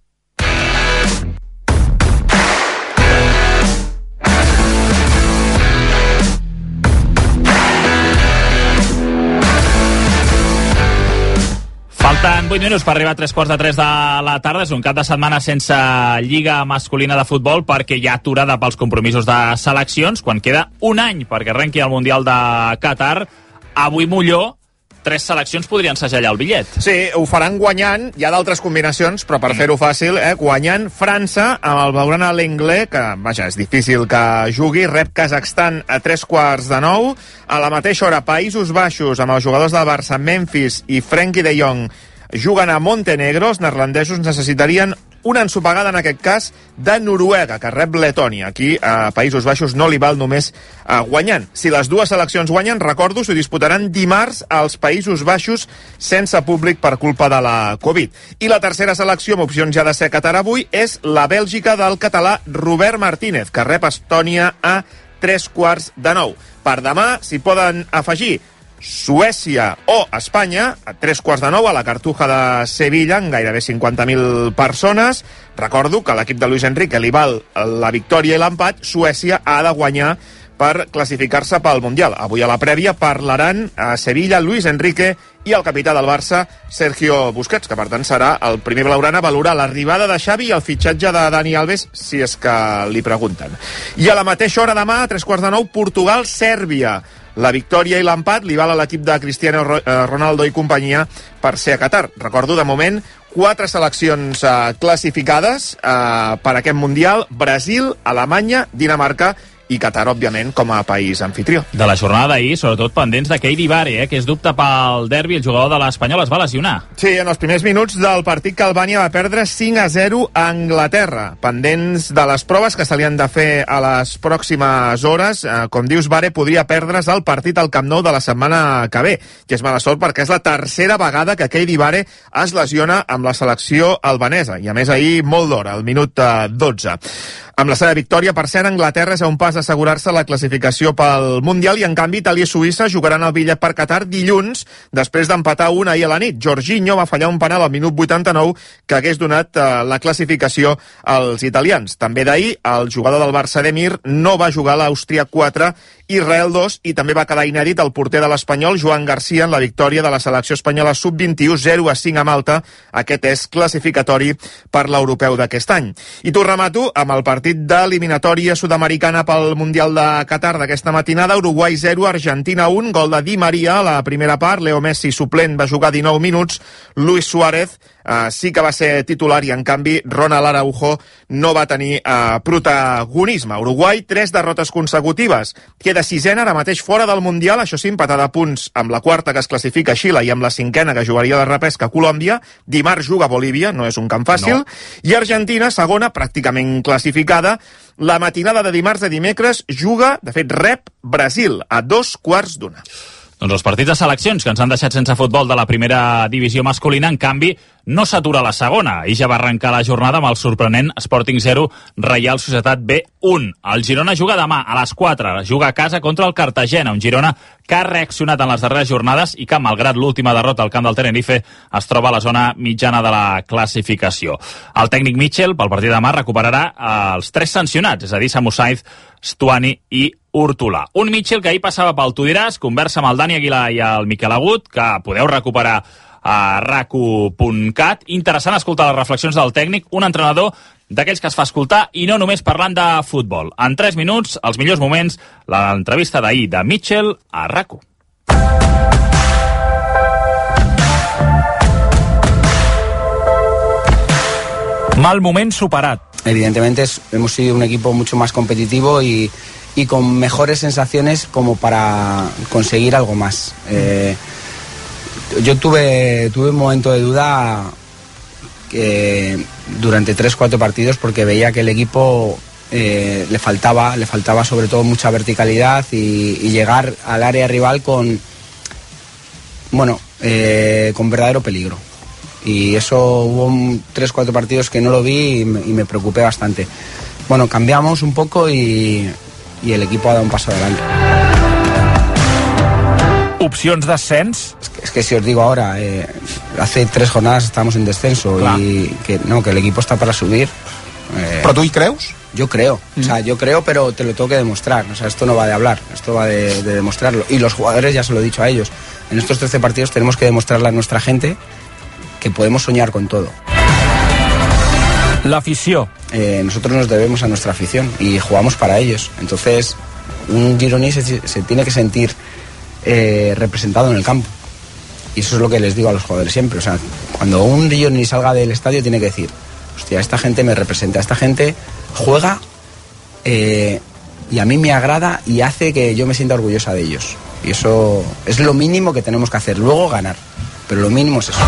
Falten vuit minuts per arribar a tres quarts de tres de la tarda. És un cap de setmana sense lliga masculina de futbol perquè hi ha aturada pels compromisos de seleccions quan queda un any perquè arrenqui el Mundial de Qatar. Avui Molló, tres seleccions podrien segellar el bitllet. Sí, ho faran guanyant. Hi ha d'altres combinacions, però per fer-ho fàcil, eh, guanyant França amb el Blaugrana Lenglet, que, vaja, és difícil que jugui, rep Kazakhstan a tres quarts de nou. A la mateixa hora, Països Baixos, amb els jugadors del Barça, Memphis i Frenkie de Jong, juguen a Montenegro. Els neerlandesos necessitarien una ensopegada, en aquest cas, de Noruega, que rep Letònia. Aquí, a Països Baixos, no li val només uh, guanyant. Si les dues seleccions guanyen, recordo, s'ho disputaran dimarts als Països Baixos sense públic per culpa de la Covid. I la tercera selecció, amb opcions ja de ser Qatar avui, és la Bèlgica del català Robert Martínez, que rep Estònia a tres quarts de nou. Per demà, s'hi poden afegir Suècia o Espanya a tres quarts de nou a la Cartuja de Sevilla amb gairebé cinquanta mil persones. Recordo que a l'equip de Luis Enrique li val la victòria i l'empat. Suècia ha de guanyar per classificar-se pel Mundial. Avui a la prèvia parlaran a Sevilla Luis Enrique i el capità del Barça, Sergio Busquets, que per tant serà el primer blaugrana a valorar l'arribada de Xavi i el fitxatge de Dani Alves, si és que li pregunten. I a la mateixa hora demà, a tres quarts de nou, Portugal-Sèrbia. La victòria i l'empat li val a l'equip de Cristiano Ronaldo i companyia per ser a Qatar. Recordo, de moment, quatre seleccions eh, classificades eh, per aquest Mundial: Brasil, Alemanya, Dinamarca i Qatar, òbviament, com a país anfitrió. De la jornada d'ahir, sobretot pendents de Keidi Bare, eh, que és dubte pel derbi, el jugador de l'Espanyol es va lesionar. Sí, en els primers minuts del partit que Albània va perdre cinc a zero a Anglaterra. Pendents de les proves que se li han de fer a les pròximes hores, eh, com dius, Bare podria perdre's el partit al Camp Nou de la setmana que ve, que és mala sort perquè és la tercera vegada que Keidi Bare es lesiona amb la selecció albanesa, i a més ahir molt d'hora, al minut eh, dotze. Amb la seva victòria, per cert, Anglaterra és a un pas d'assegurar-se la classificació pel Mundial i, en canvi, Itàlia i Suïssa jugaran el bitllet per Qatar dilluns, després d'empatar un ahir a la nit. Jorginho va fallar un penal al minut vuitanta-nou que hagués donat eh, la classificació als italians. També d'ahir, el jugador del Barça d'Emir no va jugar a l'Àustria quatre, Israel dos, i també va quedar inèdit el porter de l'Espanyol, Joan Garcia, en la victòria de la selecció espanyola sub vint-i-u, zero a cinc a Malta. Aquest és classificatori per l'europeu d'aquest any. I t'ho remato amb el partit d'eliminatòria sud-americana pel Mundial de Qatar d'aquesta matinada. Uruguai zero, Argentina un, gol de Di Maria a la primera part. Leo Messi, suplent, va jugar dinou minuts. Luis Suárez Uh, sí que va ser titular i, en canvi, Ronald Araujo no va tenir uh, protagonisme. Uruguai, tres derrotes consecutives. Queda sisena, ara mateix fora del Mundial, això sí, empatada a punts amb la quarta que es classifica Xile i amb la cinquena que jugaria de repesca Colòmbia. Dimarts juga a Bolívia, no és un camp fàcil. No. I Argentina, segona, pràcticament classificada. La matinada de dimarts a dimecres juga, de fet, rep Brasil a dos quarts d'una. Doncs els partits de seleccions que ens han deixat sense futbol de la primera divisió masculina, en canvi, no s'atura la segona. I ja va arrencar la jornada amb el sorprenent Sporting zero, Reial Societat B un. El Girona juga demà a les quatre. Juga a casa contra el Cartagena, un Girona que ha reaccionat en les darreres jornades i que, malgrat l'última derrota al camp del Tenerife, es troba a la zona mitjana de la classificació. El tècnic Mitchell, pel partit de demà, recuperarà els tres sancionats, és a dir, Samu Saiz, Stuani i Hortolà. Un Mitchell que ahir passava pel Tu diràs, conversa amb el Dani Aguilar i el Miquel Agut, que podeu recuperar a racu punt cat. Interessant escoltar les reflexions del tècnic, un entrenador d'aquells que es fa escoltar i no només parlant de futbol. En tres minuts, els millors moments, l'entrevista d'ahir de Mitchell a RACU. Mal moment superat. Evidentemente es, hemos sido un equipo mucho más competitivo y, y con mejores sensaciones como para conseguir algo más. Eh, yo tuve, tuve un momento de duda que durante tres cuatro partidos porque veía que el equipo eh, le faltaba le faltaba sobre todo mucha verticalidad y, y llegar al área rival con bueno eh, con verdadero peligro. Y eso hubo tres cuatro partidos que no lo vi y me, y me preocupé bastante. Bueno, cambiamos un poco y, y el equipo ha dado un paso adelante. Opcions d'ascens? Es que, es que si os digo ahora, eh, hace tres jornadas estamos en descenso. Clar. Y que no, que el equipo está para subir. Eh, ¿Pero tú y crees? Yo creo, mm. o sea, yo creo, pero te lo tengo que demostrar. O sea, esto no va de hablar, esto va de, de demostrarlo. Y los jugadores, ya se lo he dicho a ellos, en estos trece partidos tenemos que demostrarle a nuestra gente que podemos soñar con todo. La afición. Eh, nosotros nos debemos a nuestra afición y jugamos para ellos. Entonces, un gironí se, se tiene que sentir eh, representado en el campo. Y eso es lo que les digo a los jugadores siempre. O sea, cuando un gironí salga del estadio tiene que decir, hostia, esta gente me representa, esta gente juega eh, y a mí me agrada y hace que yo me sienta orgullosa de ellos. Y eso es lo mínimo que tenemos que hacer. Luego ganar. Pero lo mínimo es eso.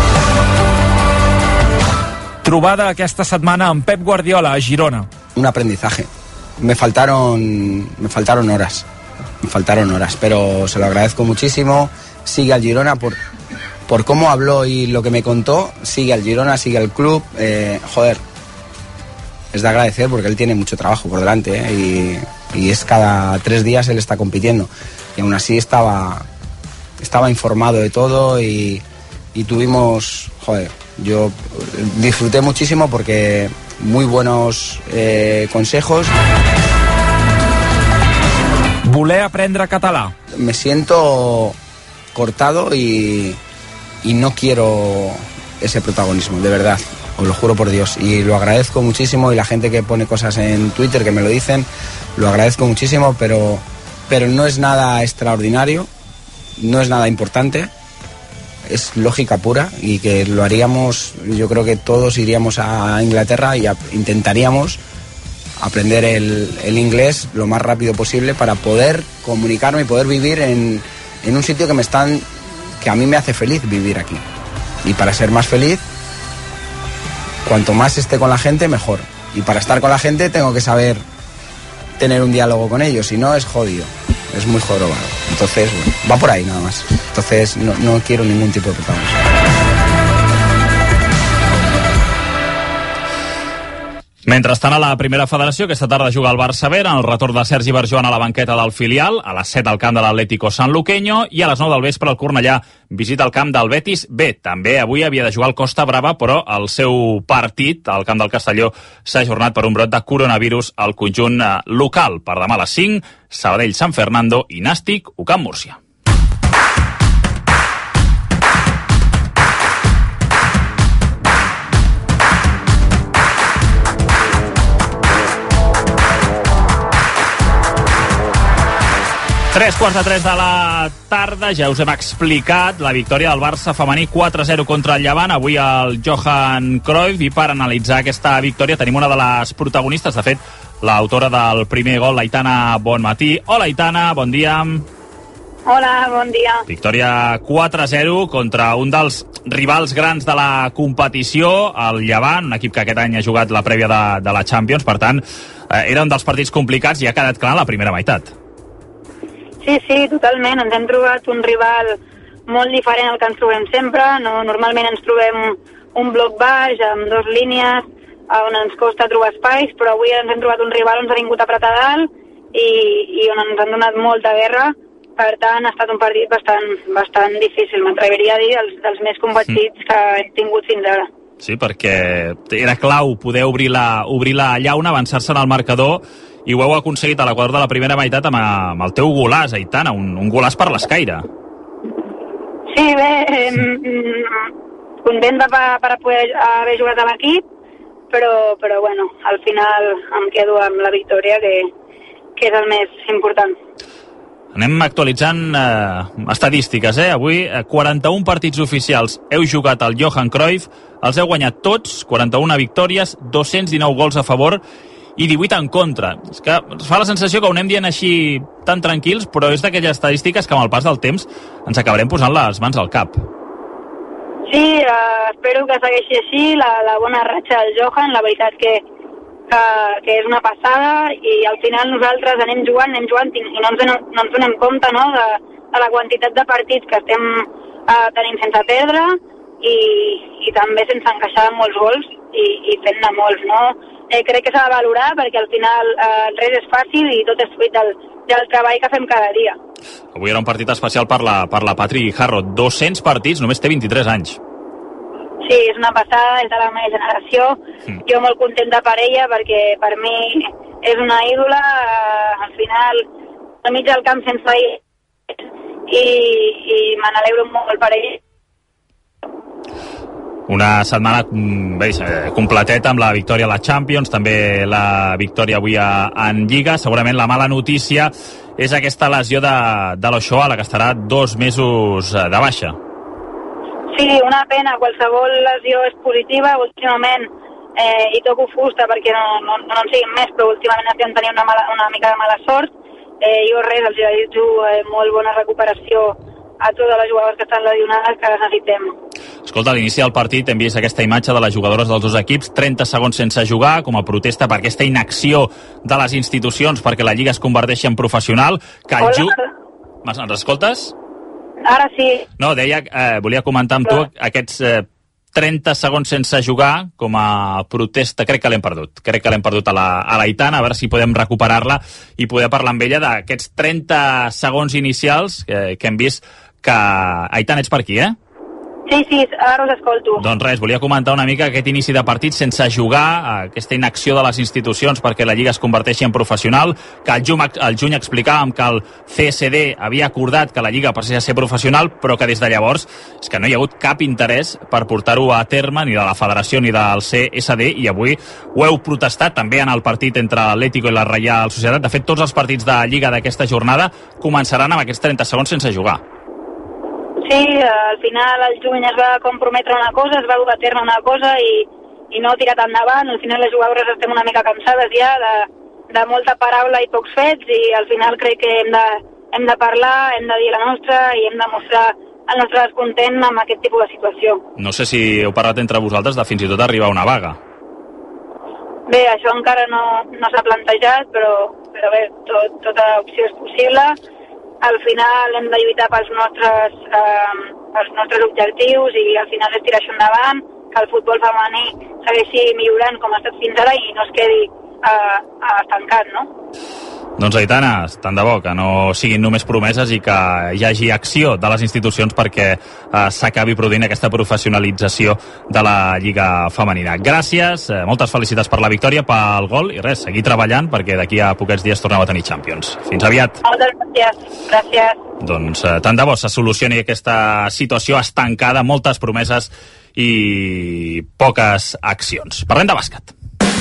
Trobada aquesta setmana amb Pep Guardiola a Girona. Un aprendizaje. Me faltaron, me faltaron horas. Me faltaron horas, pero se lo agradezco muchísimo. Sigue al Girona por, por cómo habló y lo que me contó. Sigue al Girona, sigue al club. Eh, joder, es de agradecer porque él tiene mucho trabajo por delante, ¿eh? y, y es cada tres días él está compitiendo. Y aún así estaba, estaba informado de todo y... y tuvimos, joder, yo disfruté muchísimo porque muy buenos eh, consejos. Voler aprendre català. Me siento cortado y, y no quiero ese protagonismo, de verdad, os lo juro por Dios. Y lo agradezco muchísimo y la gente que pone cosas en Twitter que me lo dicen, lo agradezco muchísimo, pero, pero no es nada extraordinario, no es nada importante. Es lógica pura y que lo haríamos, yo creo que todos iríamos a Inglaterra y a, intentaríamos aprender el, el inglés lo más rápido posible para poder comunicarme y poder vivir en, en un sitio que me están, que a mí me hace feliz vivir aquí. Y para ser más feliz, cuanto más esté con la gente, mejor. Y para estar con la gente tengo que saber tener un diálogo con ellos, si no es jodido, es muy jorobado. Entonces, bueno, va por ahí nada más. Entonces no, no quiero ningún tipo de protagonismo. Mentrestant, a la primera federació, aquesta tarda juga el Barça B, en el retorn de Sergi Barjoan a la banqueta del filial, a les set al camp de l'Atlético Sanluqueño, i a les nou del vespre el Cornellà visita el camp del Betis B. També avui havia de jugar el Costa Brava, però el seu partit al camp del Castelló s'ha ajornat per un brot de coronavirus al conjunt local. Per demà a les cinc, Sabadell San Fernando i Nàstic U C A M Múrcia. Tres quarts de tres de la tarda, ja us hem explicat la victòria del Barça femení quatre a zero contra el Llevant, avui al Johan Cruyff, i per analitzar aquesta victòria tenim una de les protagonistes, de fet, l'autora del primer gol, l'Aitana Bonmatí. Hola, Aitana, bon dia. Hola, bon dia. Victòria quatre a zero contra un dels rivals grans de la competició, el Llevant, un equip que aquest any ha jugat la prèvia de, de la Champions, per tant, eh, era un dels partits complicats i ha quedat clar en la primera meitat. Sí, sí, totalment. Ens hem trobat un rival molt diferent al que ens trobem sempre. No, normalment ens trobem un bloc baix, amb dues línies, on ens costa trobar espais, però avui ens hem trobat un rival on s'ha vingut a apretar dalt i, i on ens han donat molta guerra. Per tant, ha estat un partit bastant, bastant difícil, m'atreviria a dir, dels, dels més competits mm. que hem tingut fins ara. Sí, perquè era clau poder obrir la, obrir la llauna, avançar-se en el marcador, i ho heu aconseguit a l'equador de la primera meitat amb, amb el teu golàs, Aitana, un, un golàs per l'escaire. Sí, bé, eh, content de, per poder haver jugat a l'equip, però, però bueno, al final em quedo amb la victòria, que, que és el més important. Anem actualitzant eh, estadístiques, eh? Avui, eh, quaranta-un partits oficials heu jugat al Johan Cruyff, els heu guanyat tots, quaranta-una victòries, dos-cents dinou gols a favor i divuit en contra. És que ens fa la sensació que ho anem dient així tan tranquils, però és d'aquelles estadístiques que amb el pas del temps ens acabarem posant les mans al cap. Sí, uh, espero que segueixi així la, la bona ratxa del Johan, la veritat que, que, que és una passada, i al final nosaltres anem jugant, anem jugant i no ens, no ens donem compte, no?, de, de la quantitat de partits que estem uh, tenint sense perdre i, i també sense encaixar molts gols i, i fent-ne molts, no? Eh, crec que s'ha de valorar perquè al final eh, res és fàcil i tot és fruit del, del treball que fem cada dia. Avui era un partit especial per la, per la Patri Harro. dos-cents partits, només té vint-i-tres anys. Sí, és una passada, és de la meva generació. Mm. Jo molt contenta per ella perquè per mi és una ídola. Eh, al final, al mig del camp sense ell i, i me n'alegro molt per ella. Una setmana bé, completeta amb la victòria a la Champions, també la victòria avui a, en Lliga. Segurament la mala notícia és aquesta lesió de, de l'Ochoa, la que estarà dos mesos de baixa. Sí, una pena, qualsevol lesió és positiva. Últimament, eh, i toco fusta perquè no, no, no en siguin més, però últimament estem tenint una, mala, una mica de mala sort. Eh, jo res, els desitjo eh, molt bona recuperació a totes les jugadores que estan lesionades, que les necessitem. Escolta, a l'inici del partit hem vist aquesta imatge de les jugadores dels dos equips, trenta segons sense jugar, com a protesta per aquesta inacció de les institucions perquè la Lliga es converteixi en professional. Que Hola. Ju... Ens escoltes? Ara sí. No, deia, eh, volia comentar amb tu aquests eh, trenta segons sense jugar com a protesta. Crec que l'hem perdut. Crec que l'hem perdut a la, a l'Aitana, a veure si podem recuperar-la i poder parlar amb ella d'aquests trenta segons inicials que, que hem vist que... Aitana, ets per aquí, eh? Sí, sí, ara us escolto. Doncs res, volia comentar una mica aquest inici de partit sense jugar, aquesta inacció de les institucions perquè la Lliga es converteixi en professional, que al juny, al juny explicàvem que el C S D havia acordat que la Lliga passés a ser professional, però que des de llavors és que no hi ha hagut cap interès per portar-ho a terme, ni de la Federació ni del C S D, i avui ho heu protestat també en el partit entre l'Atlético i la Reial Societat. De fet, tots els partits de Lliga d'aquesta jornada començaran amb aquests trenta segons sense jugar. Sí, al final el juny es va comprometre una cosa, es va dur a terme una cosa i, i no tirat endavant. Al final les jugadores estem una mica cansades ja de, de molta paraula i pocs fets, i al final crec que hem de, hem de parlar, hem de dir la nostra i hem de mostrar el nostre descontent amb aquest tipus de situació. No sé si heu parlat entre vosaltres de fins i tot arribar a una vaga. Bé, això encara no, no s'ha plantejat, però, però bé, tot, tota opció és possible. Al final hem de lluitar pels nostres, eh, pels nostres objectius i al final és tirar això endavant, que el futbol femení segueixi millorant com ha estat fins ara i no es quedi eh, estancat, no? Doncs Aitana, tant de bo que no siguin només promeses i que hi hagi acció de les institucions perquè eh, s'acabi produint aquesta professionalització de la Lliga Femenina. Gràcies, eh, moltes felicitats per la victòria, pel gol i res, seguir treballant perquè d'aquí a poquets dies torneu a tenir Champions. Fins aviat. Moltes gràcies. Gràcies. Doncs eh, tant de bo se solucioni aquesta situació estancada, moltes promeses i poques accions. Parlem de bàsquet.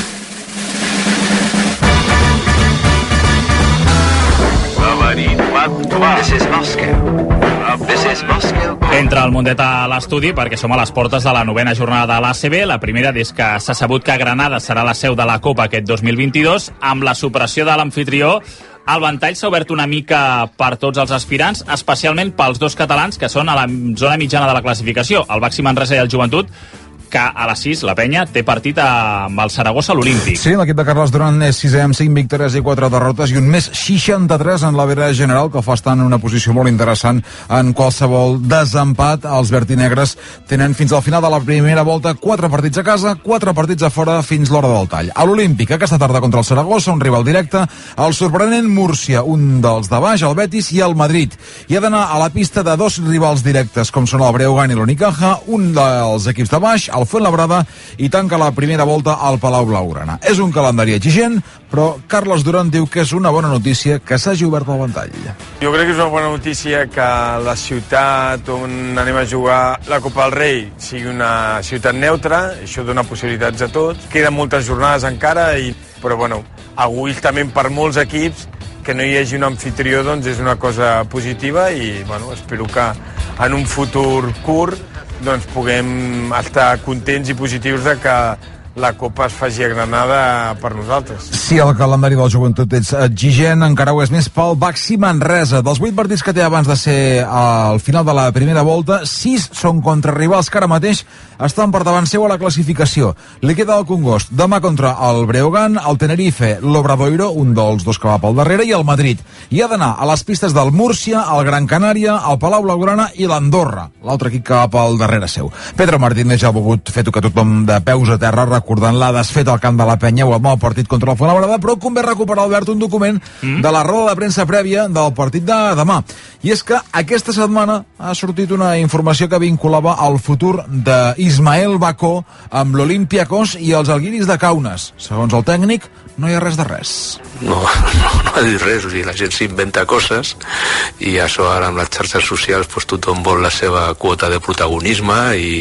This is Moscow. This is Moscow. Entra el Mundet a l'estudi perquè som a les portes de la novena jornada de l'A C B. La primera des que s'ha sabut que Granada serà la seu de la Copa aquest dos mil vint-i-dos. Amb la supressió de l'amfitrió, el ventall s'ha obert una mica per tots els aspirants, especialment pels dos catalans que són a la zona mitjana de la classificació, el Baxi Manresa i el Joventut, que a les sis la penya té partit amb el Saragossa a l'Olímpic. Sí, l'equip de Carles Duran és sisè amb cinc victòries i quatre derrotes i un més seixanta-tres en la vera general, que fa estar en una posició molt interessant en qualsevol desempat. Els vertinegres tenen fins al final de la primera volta quatre partits a casa, quatre partits a fora fins l'hora del tall. A l'Olímpic, aquesta tarda contra el Saragossa, un rival directe, el sorprenent Múrcia, un dels de baix, el Betis i el Madrid. I ha d'anar a la pista de dos rivals directes, com són el Breogán i l'Unicaja, un dels equips de baix, el Fuenlabrada, i tanca la primera volta al Palau Blaugrana. És un calendari exigent, però Carles Duran diu que és una bona notícia que s'hagi obert el ventall. Jo crec que és una bona notícia que la ciutat on anem a jugar la Copa del Rei sigui una ciutat neutra, això dona possibilitats a tots. Queden moltes jornades encara, i, però bueno, avui també per molts equips que no hi hagi un anfitrió doncs és una cosa positiva i bueno, espero que en un futur curt doncs puguem estar contents i positius de que la Copa es faci a Granada per nosaltres. Si el calendari del Joventut és exigent, encara ho és més pel Baxi Manresa. Dels vuit partits que té abans de ser al final de la primera volta, sis són contra rivals que ara mateix estan per davant seu a la classificació. Li queda el Congost demà contra el Breogán, el Tenerife, l'Obradoiro, un dels dos que va pel darrere, i el Madrid. I ha d'anar a les pistes del Múrcia, el Gran Canària, el Palau Blaugrana i l'Andorra, l'altre equip que va pel darrere seu. Pedro Martínez ja ha volgut fer tocar tothom de peus a terra, recordant la desfeta al camp de la Penya o el mal partit contra el Fuenlabrada, però convé recuperar, Albert, un document mm. de la roda de premsa prèvia del partit de demà. I és que aquesta setmana ha sortit una informació que vinculava el futur d'Ismael Bacó amb l'Olympiacos i els Alguiris de Kaunas. Segons el tècnic, no hi ha res de res. No, no, no ha dit res, o sigui, la gent s'inventa coses i això ara amb les xarxes socials pues, tothom vol la seva quota de protagonisme i,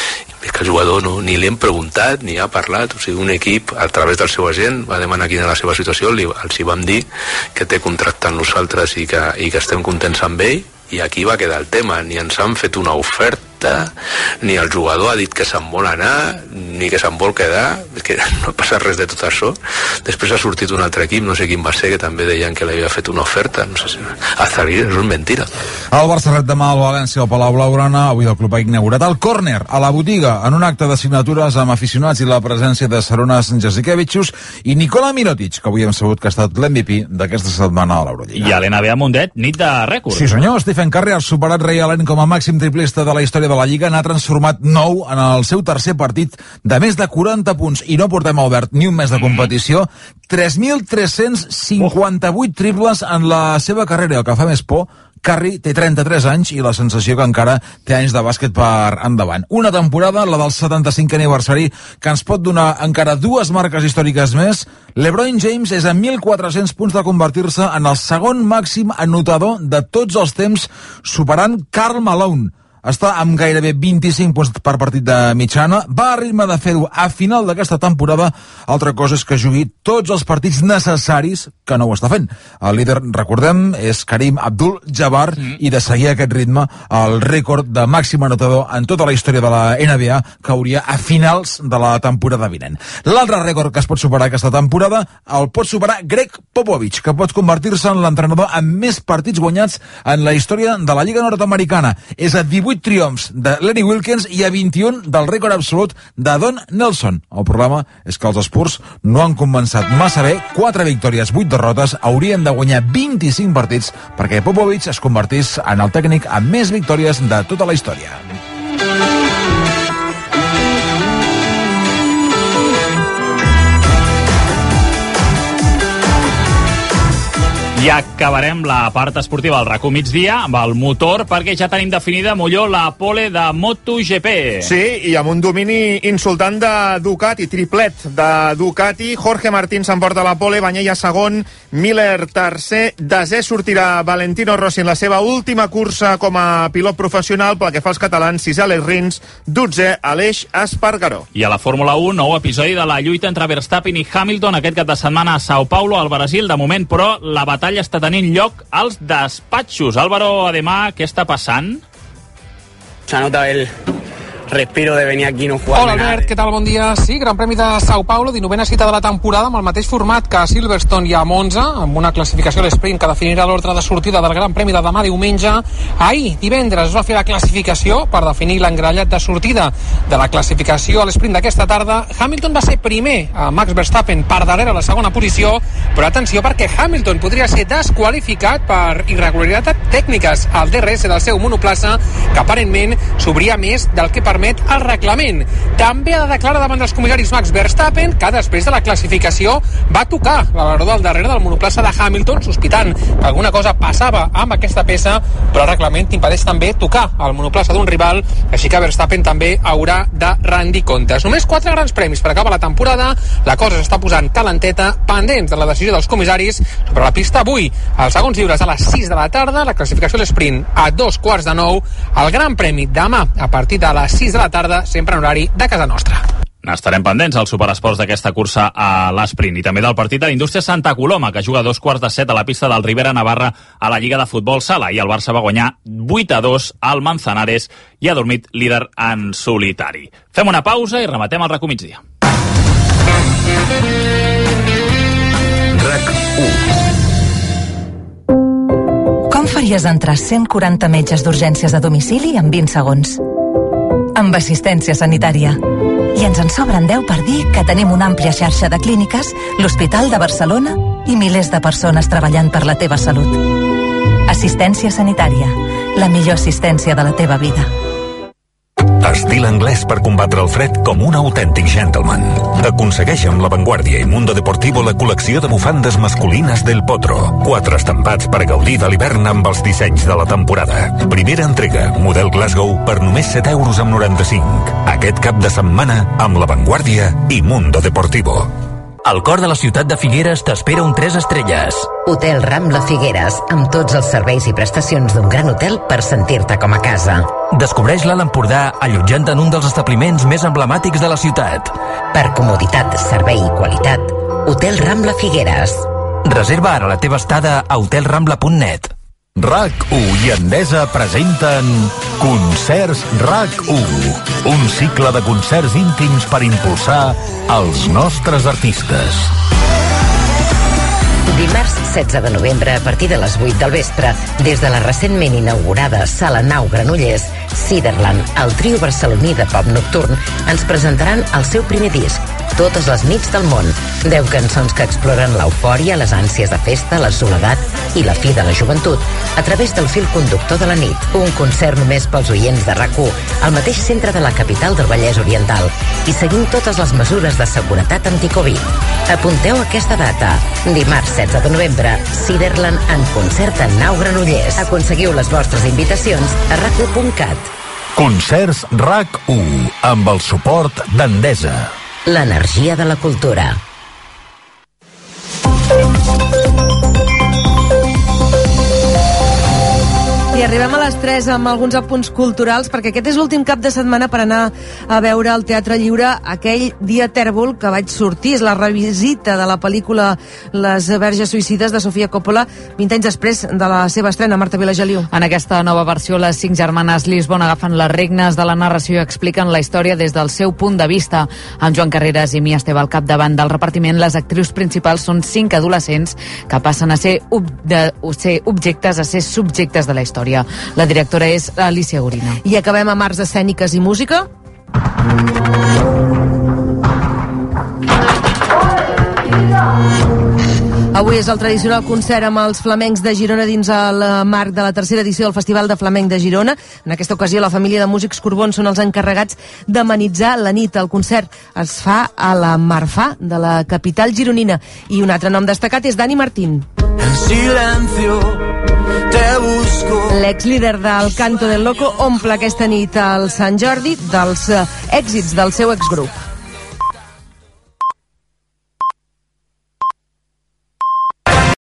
i que el jugador no, ni li hem preguntat ni ha parlat, o sigui, un equip a través del seu agent va demanar quina era la seva situació, li, els hi vam dir que té contracte amb nosaltres i que, i que estem contents amb ell, i aquí va quedar el tema, ni ens han fet una oferta, ni el jugador ha dit que se'n vol anar, ni que se'n vol quedar, és que no passa res de tot això. Després ha sortit un altre equip, no sé quin va ser, que també deien que li havia fet una oferta, no sé si... Azarí, és una mentira. El Barça rep demà al València al Palau Blaugrana, avui el club ha inaugurat el córner a la botiga, en un acte de signatures amb aficionats i la presència de Sarunas Jasikevičius i Nikola Mirotic, que avui hem sabut que ha estat l'M V P d'aquesta setmana a l'Eurolliga. I a l'N B A Mundet, nit de rècord. Sí senyor, Stephen Curry ha superat Ray Allen com a màxim triplista de la història de la Lliga, n'ha transformat nou en el seu tercer partit de més de quaranta punts, i no portem, Albert, ni un mes de competició, tres mil tres-cents cinquanta-vuit triples en la seva carrera. El que fa més por, Curry té trenta-tres anys i la sensació que encara té anys de bàsquet per endavant. Una temporada, la del setanta-cinquè aniversari, que ens pot donar encara dues marques històriques més. LeBron James és a mil quatre-cents punts de convertir-se en el segon màxim anotador de tots els temps, superant Karl Malone. està amb gairebé vint-i-cinc punts per partit de mitjana, va a ritme de fer-ho a final d'aquesta temporada. Altra cosa és que jugui tots els partits necessaris, que no ho està fent. El líder, recordem, és Karim Abdul-Jabbar, mm. i de seguir aquest ritme, el rècord de màxim anotador en tota la història de la N B A cauria a finals de la temporada vinent. L'altre rècord que es pot superar aquesta temporada el pot superar Greg Popovich, que pot convertir-se en l'entrenador amb més partits guanyats en la història de la Lliga Nord-Americana. És a divuit triomfs de Lenny Wilkens i a vint-i-un del rècord absolut de Don Nelson. El problema és que els Spurs no han començat massa bé, quatre victòries, vuit derrotes, haurien de guanyar vint-i-cinc partits perquè Popovich es convertís en el tècnic amb més victòries de tota la història. I acabarem la part esportiva del RAC u migdia amb el motor, perquè ja tenim definida, Molló, la pole de MotoGP. Sí, i amb un domini insultant de Ducati, triplet de Ducati. Jorge Martín s'emporta la pole, Bagnaia segon, Miller tercer, desè sortirà Valentino Rossi en la seva última cursa com a pilot professional. Pel que fa als catalans, sisè Alex Rins, dotzè Aleix Espargaró. I a la Fórmula un, nou episodi de la lluita entre Verstappen i Hamilton aquest cap de setmana a Sao Paulo, al Brasil. De moment, però, la batalla està tenint lloc als despatxos. Álvaro Ademà, què està passant? Se nota el respiro de venir aquí no jugar. Hola Albert, què tal? Bon dia. Sí, Gran Premi de Sao Paulo, dinovena cita de la temporada amb el mateix format que a Silverstone i a Monza, amb una classificació a l'esprint que definirà l'ordre de sortida del Gran Premi de demà diumenge. Ahir, divendres, es va fer la classificació per definir l'engrellat de sortida de la classificació a l'esprint d'aquesta tarda. Hamilton va ser primer, a Max Verstappen per darrere a la segona posició, però atenció perquè Hamilton podria ser desqualificat per irregularitats tècniques al D R S del seu monoplaça, que aparentment s'obria més del que permet el reglament. També ha de declarar davant dels comissaris Max Verstappen que després de la classificació va tocar l'aleró del darrere del monoplaça de Hamilton, sospitant que alguna cosa passava amb aquesta peça, però el reglament impedeix també tocar el monoplaça d'un rival, així que Verstappen també haurà de rendir comptes. Només quatre grans premis per acabar la temporada, la cosa s'està posant calenteta, pendents de la decisió dels comissaris sobre la pista avui. Els segons lliures a les sis de la tarda, la classificació a l'esprint a dos quarts de nou, el Gran Premi demà a partir de les sis de la tarda, sempre en horari de casa nostra. N'estarem pendents als superesports d'aquesta cursa a l'esprint i també del partit de l'Indústria Santa Coloma, que juga a dos quarts de set a la pista del Rivera Navarra a la Lliga de Futbol Sala, i el Barça va guanyar vuit a dos al Manzanares i ha dormit líder en solitari. Fem una pausa i rematem el RAC u migdia. RAC u. Com faries entrar cent quaranta metges d'urgències a domicili en vint segons? Amb assistència sanitària. I ens en sobren deu per dir que tenim una àmplia xarxa de clíniques, l'Hospital de Barcelona i milers de persones treballant per la teva salut. Assistència sanitària. La millor assistència de la teva vida. Estil anglès per combatre el fred com un autèntic gentleman. Aconsegueix amb La Vanguardia i Mundo Deportivo la col·lecció de bufandes masculines del Potro. Quatre estampats per gaudir de l'hivern amb els dissenys de la temporada. Primera entrega, model Glasgow, per només set euros amb noranta-cinc. Aquest cap de setmana amb La Vanguardia i Mundo Deportivo. Al cor de la ciutat de Figueres t'espera un tres estrelles. Hotel Rambla Figueres, amb tots els serveis i prestacions d'un gran hotel per sentir-te com a casa. Descobreix l'Alt Empordà allotjant en un dels establiments més emblemàtics de la ciutat. Per comoditat, servei i qualitat, Hotel Rambla Figueres. Reserva ara la teva estada a hotel rambla punt net. RAC u i Endesa presenten Concerts RAC u, un cicle de concerts íntims per impulsar els nostres artistes. Dimarts setze de novembre, a partir de les vuit del vespre, des de la recentment inaugurada Sala Nau Granollers, Ciderland, el trio barceloní de pop nocturn, ens presentaran el seu primer disc, Totes les nits del món. Deu cançons que exploren l'eufòria, les ànsies de festa, la soledat i la fi de la joventut, a través del fil conductor de la nit. Un concert només pels oients de RAC u, al mateix centre de la capital del Vallès Oriental, i seguint totes les mesures de seguretat anticovid. Apunteu aquesta data. Dimarts setze de novembre, Ciderland en concert a Nau Granollers. Aconseguiu les vostres invitacions a rac u punt cat. Concerts RAC u, amb el suport d'Endesa. L'energia de la cultura. I arribem a les tres amb alguns apunts culturals, perquè aquest és l'últim cap de setmana per anar a veure al Teatre Lliure aquell dia tèrbol que vaig sortir. És la revisita de la pel·lícula Les Verges Suïcides de Sofia Coppola, vint anys després de la seva estrena. Marta Vilageliu. En aquesta nova versió, les cinc germanes Lisbon agafen les regnes de la narració i expliquen la història des del seu punt de vista. Amb Joan Carreras i Mia Esteve al capdavant del repartiment, les actrius principals són cinc adolescents que passen a ser, ob de, a ser objectes a ser subjectes de la història. La directora és Alicia Gorina. I acabem amb arts escèniques i música. Avui és el tradicional concert amb els flamencs de Girona dins el marc de la tercera edició del Festival de Flamenc de Girona. En aquesta ocasió, la família de músics Corbons són els encarregats d'amenitzar la nit. El concert es fa a la Marfà, de la capital gironina. I un altre nom destacat és Dani Martín. En silencio te busco. L'ex-líder del Canto del Loco omple aquesta nit al Sant Jordi dels èxits del seu exgrup.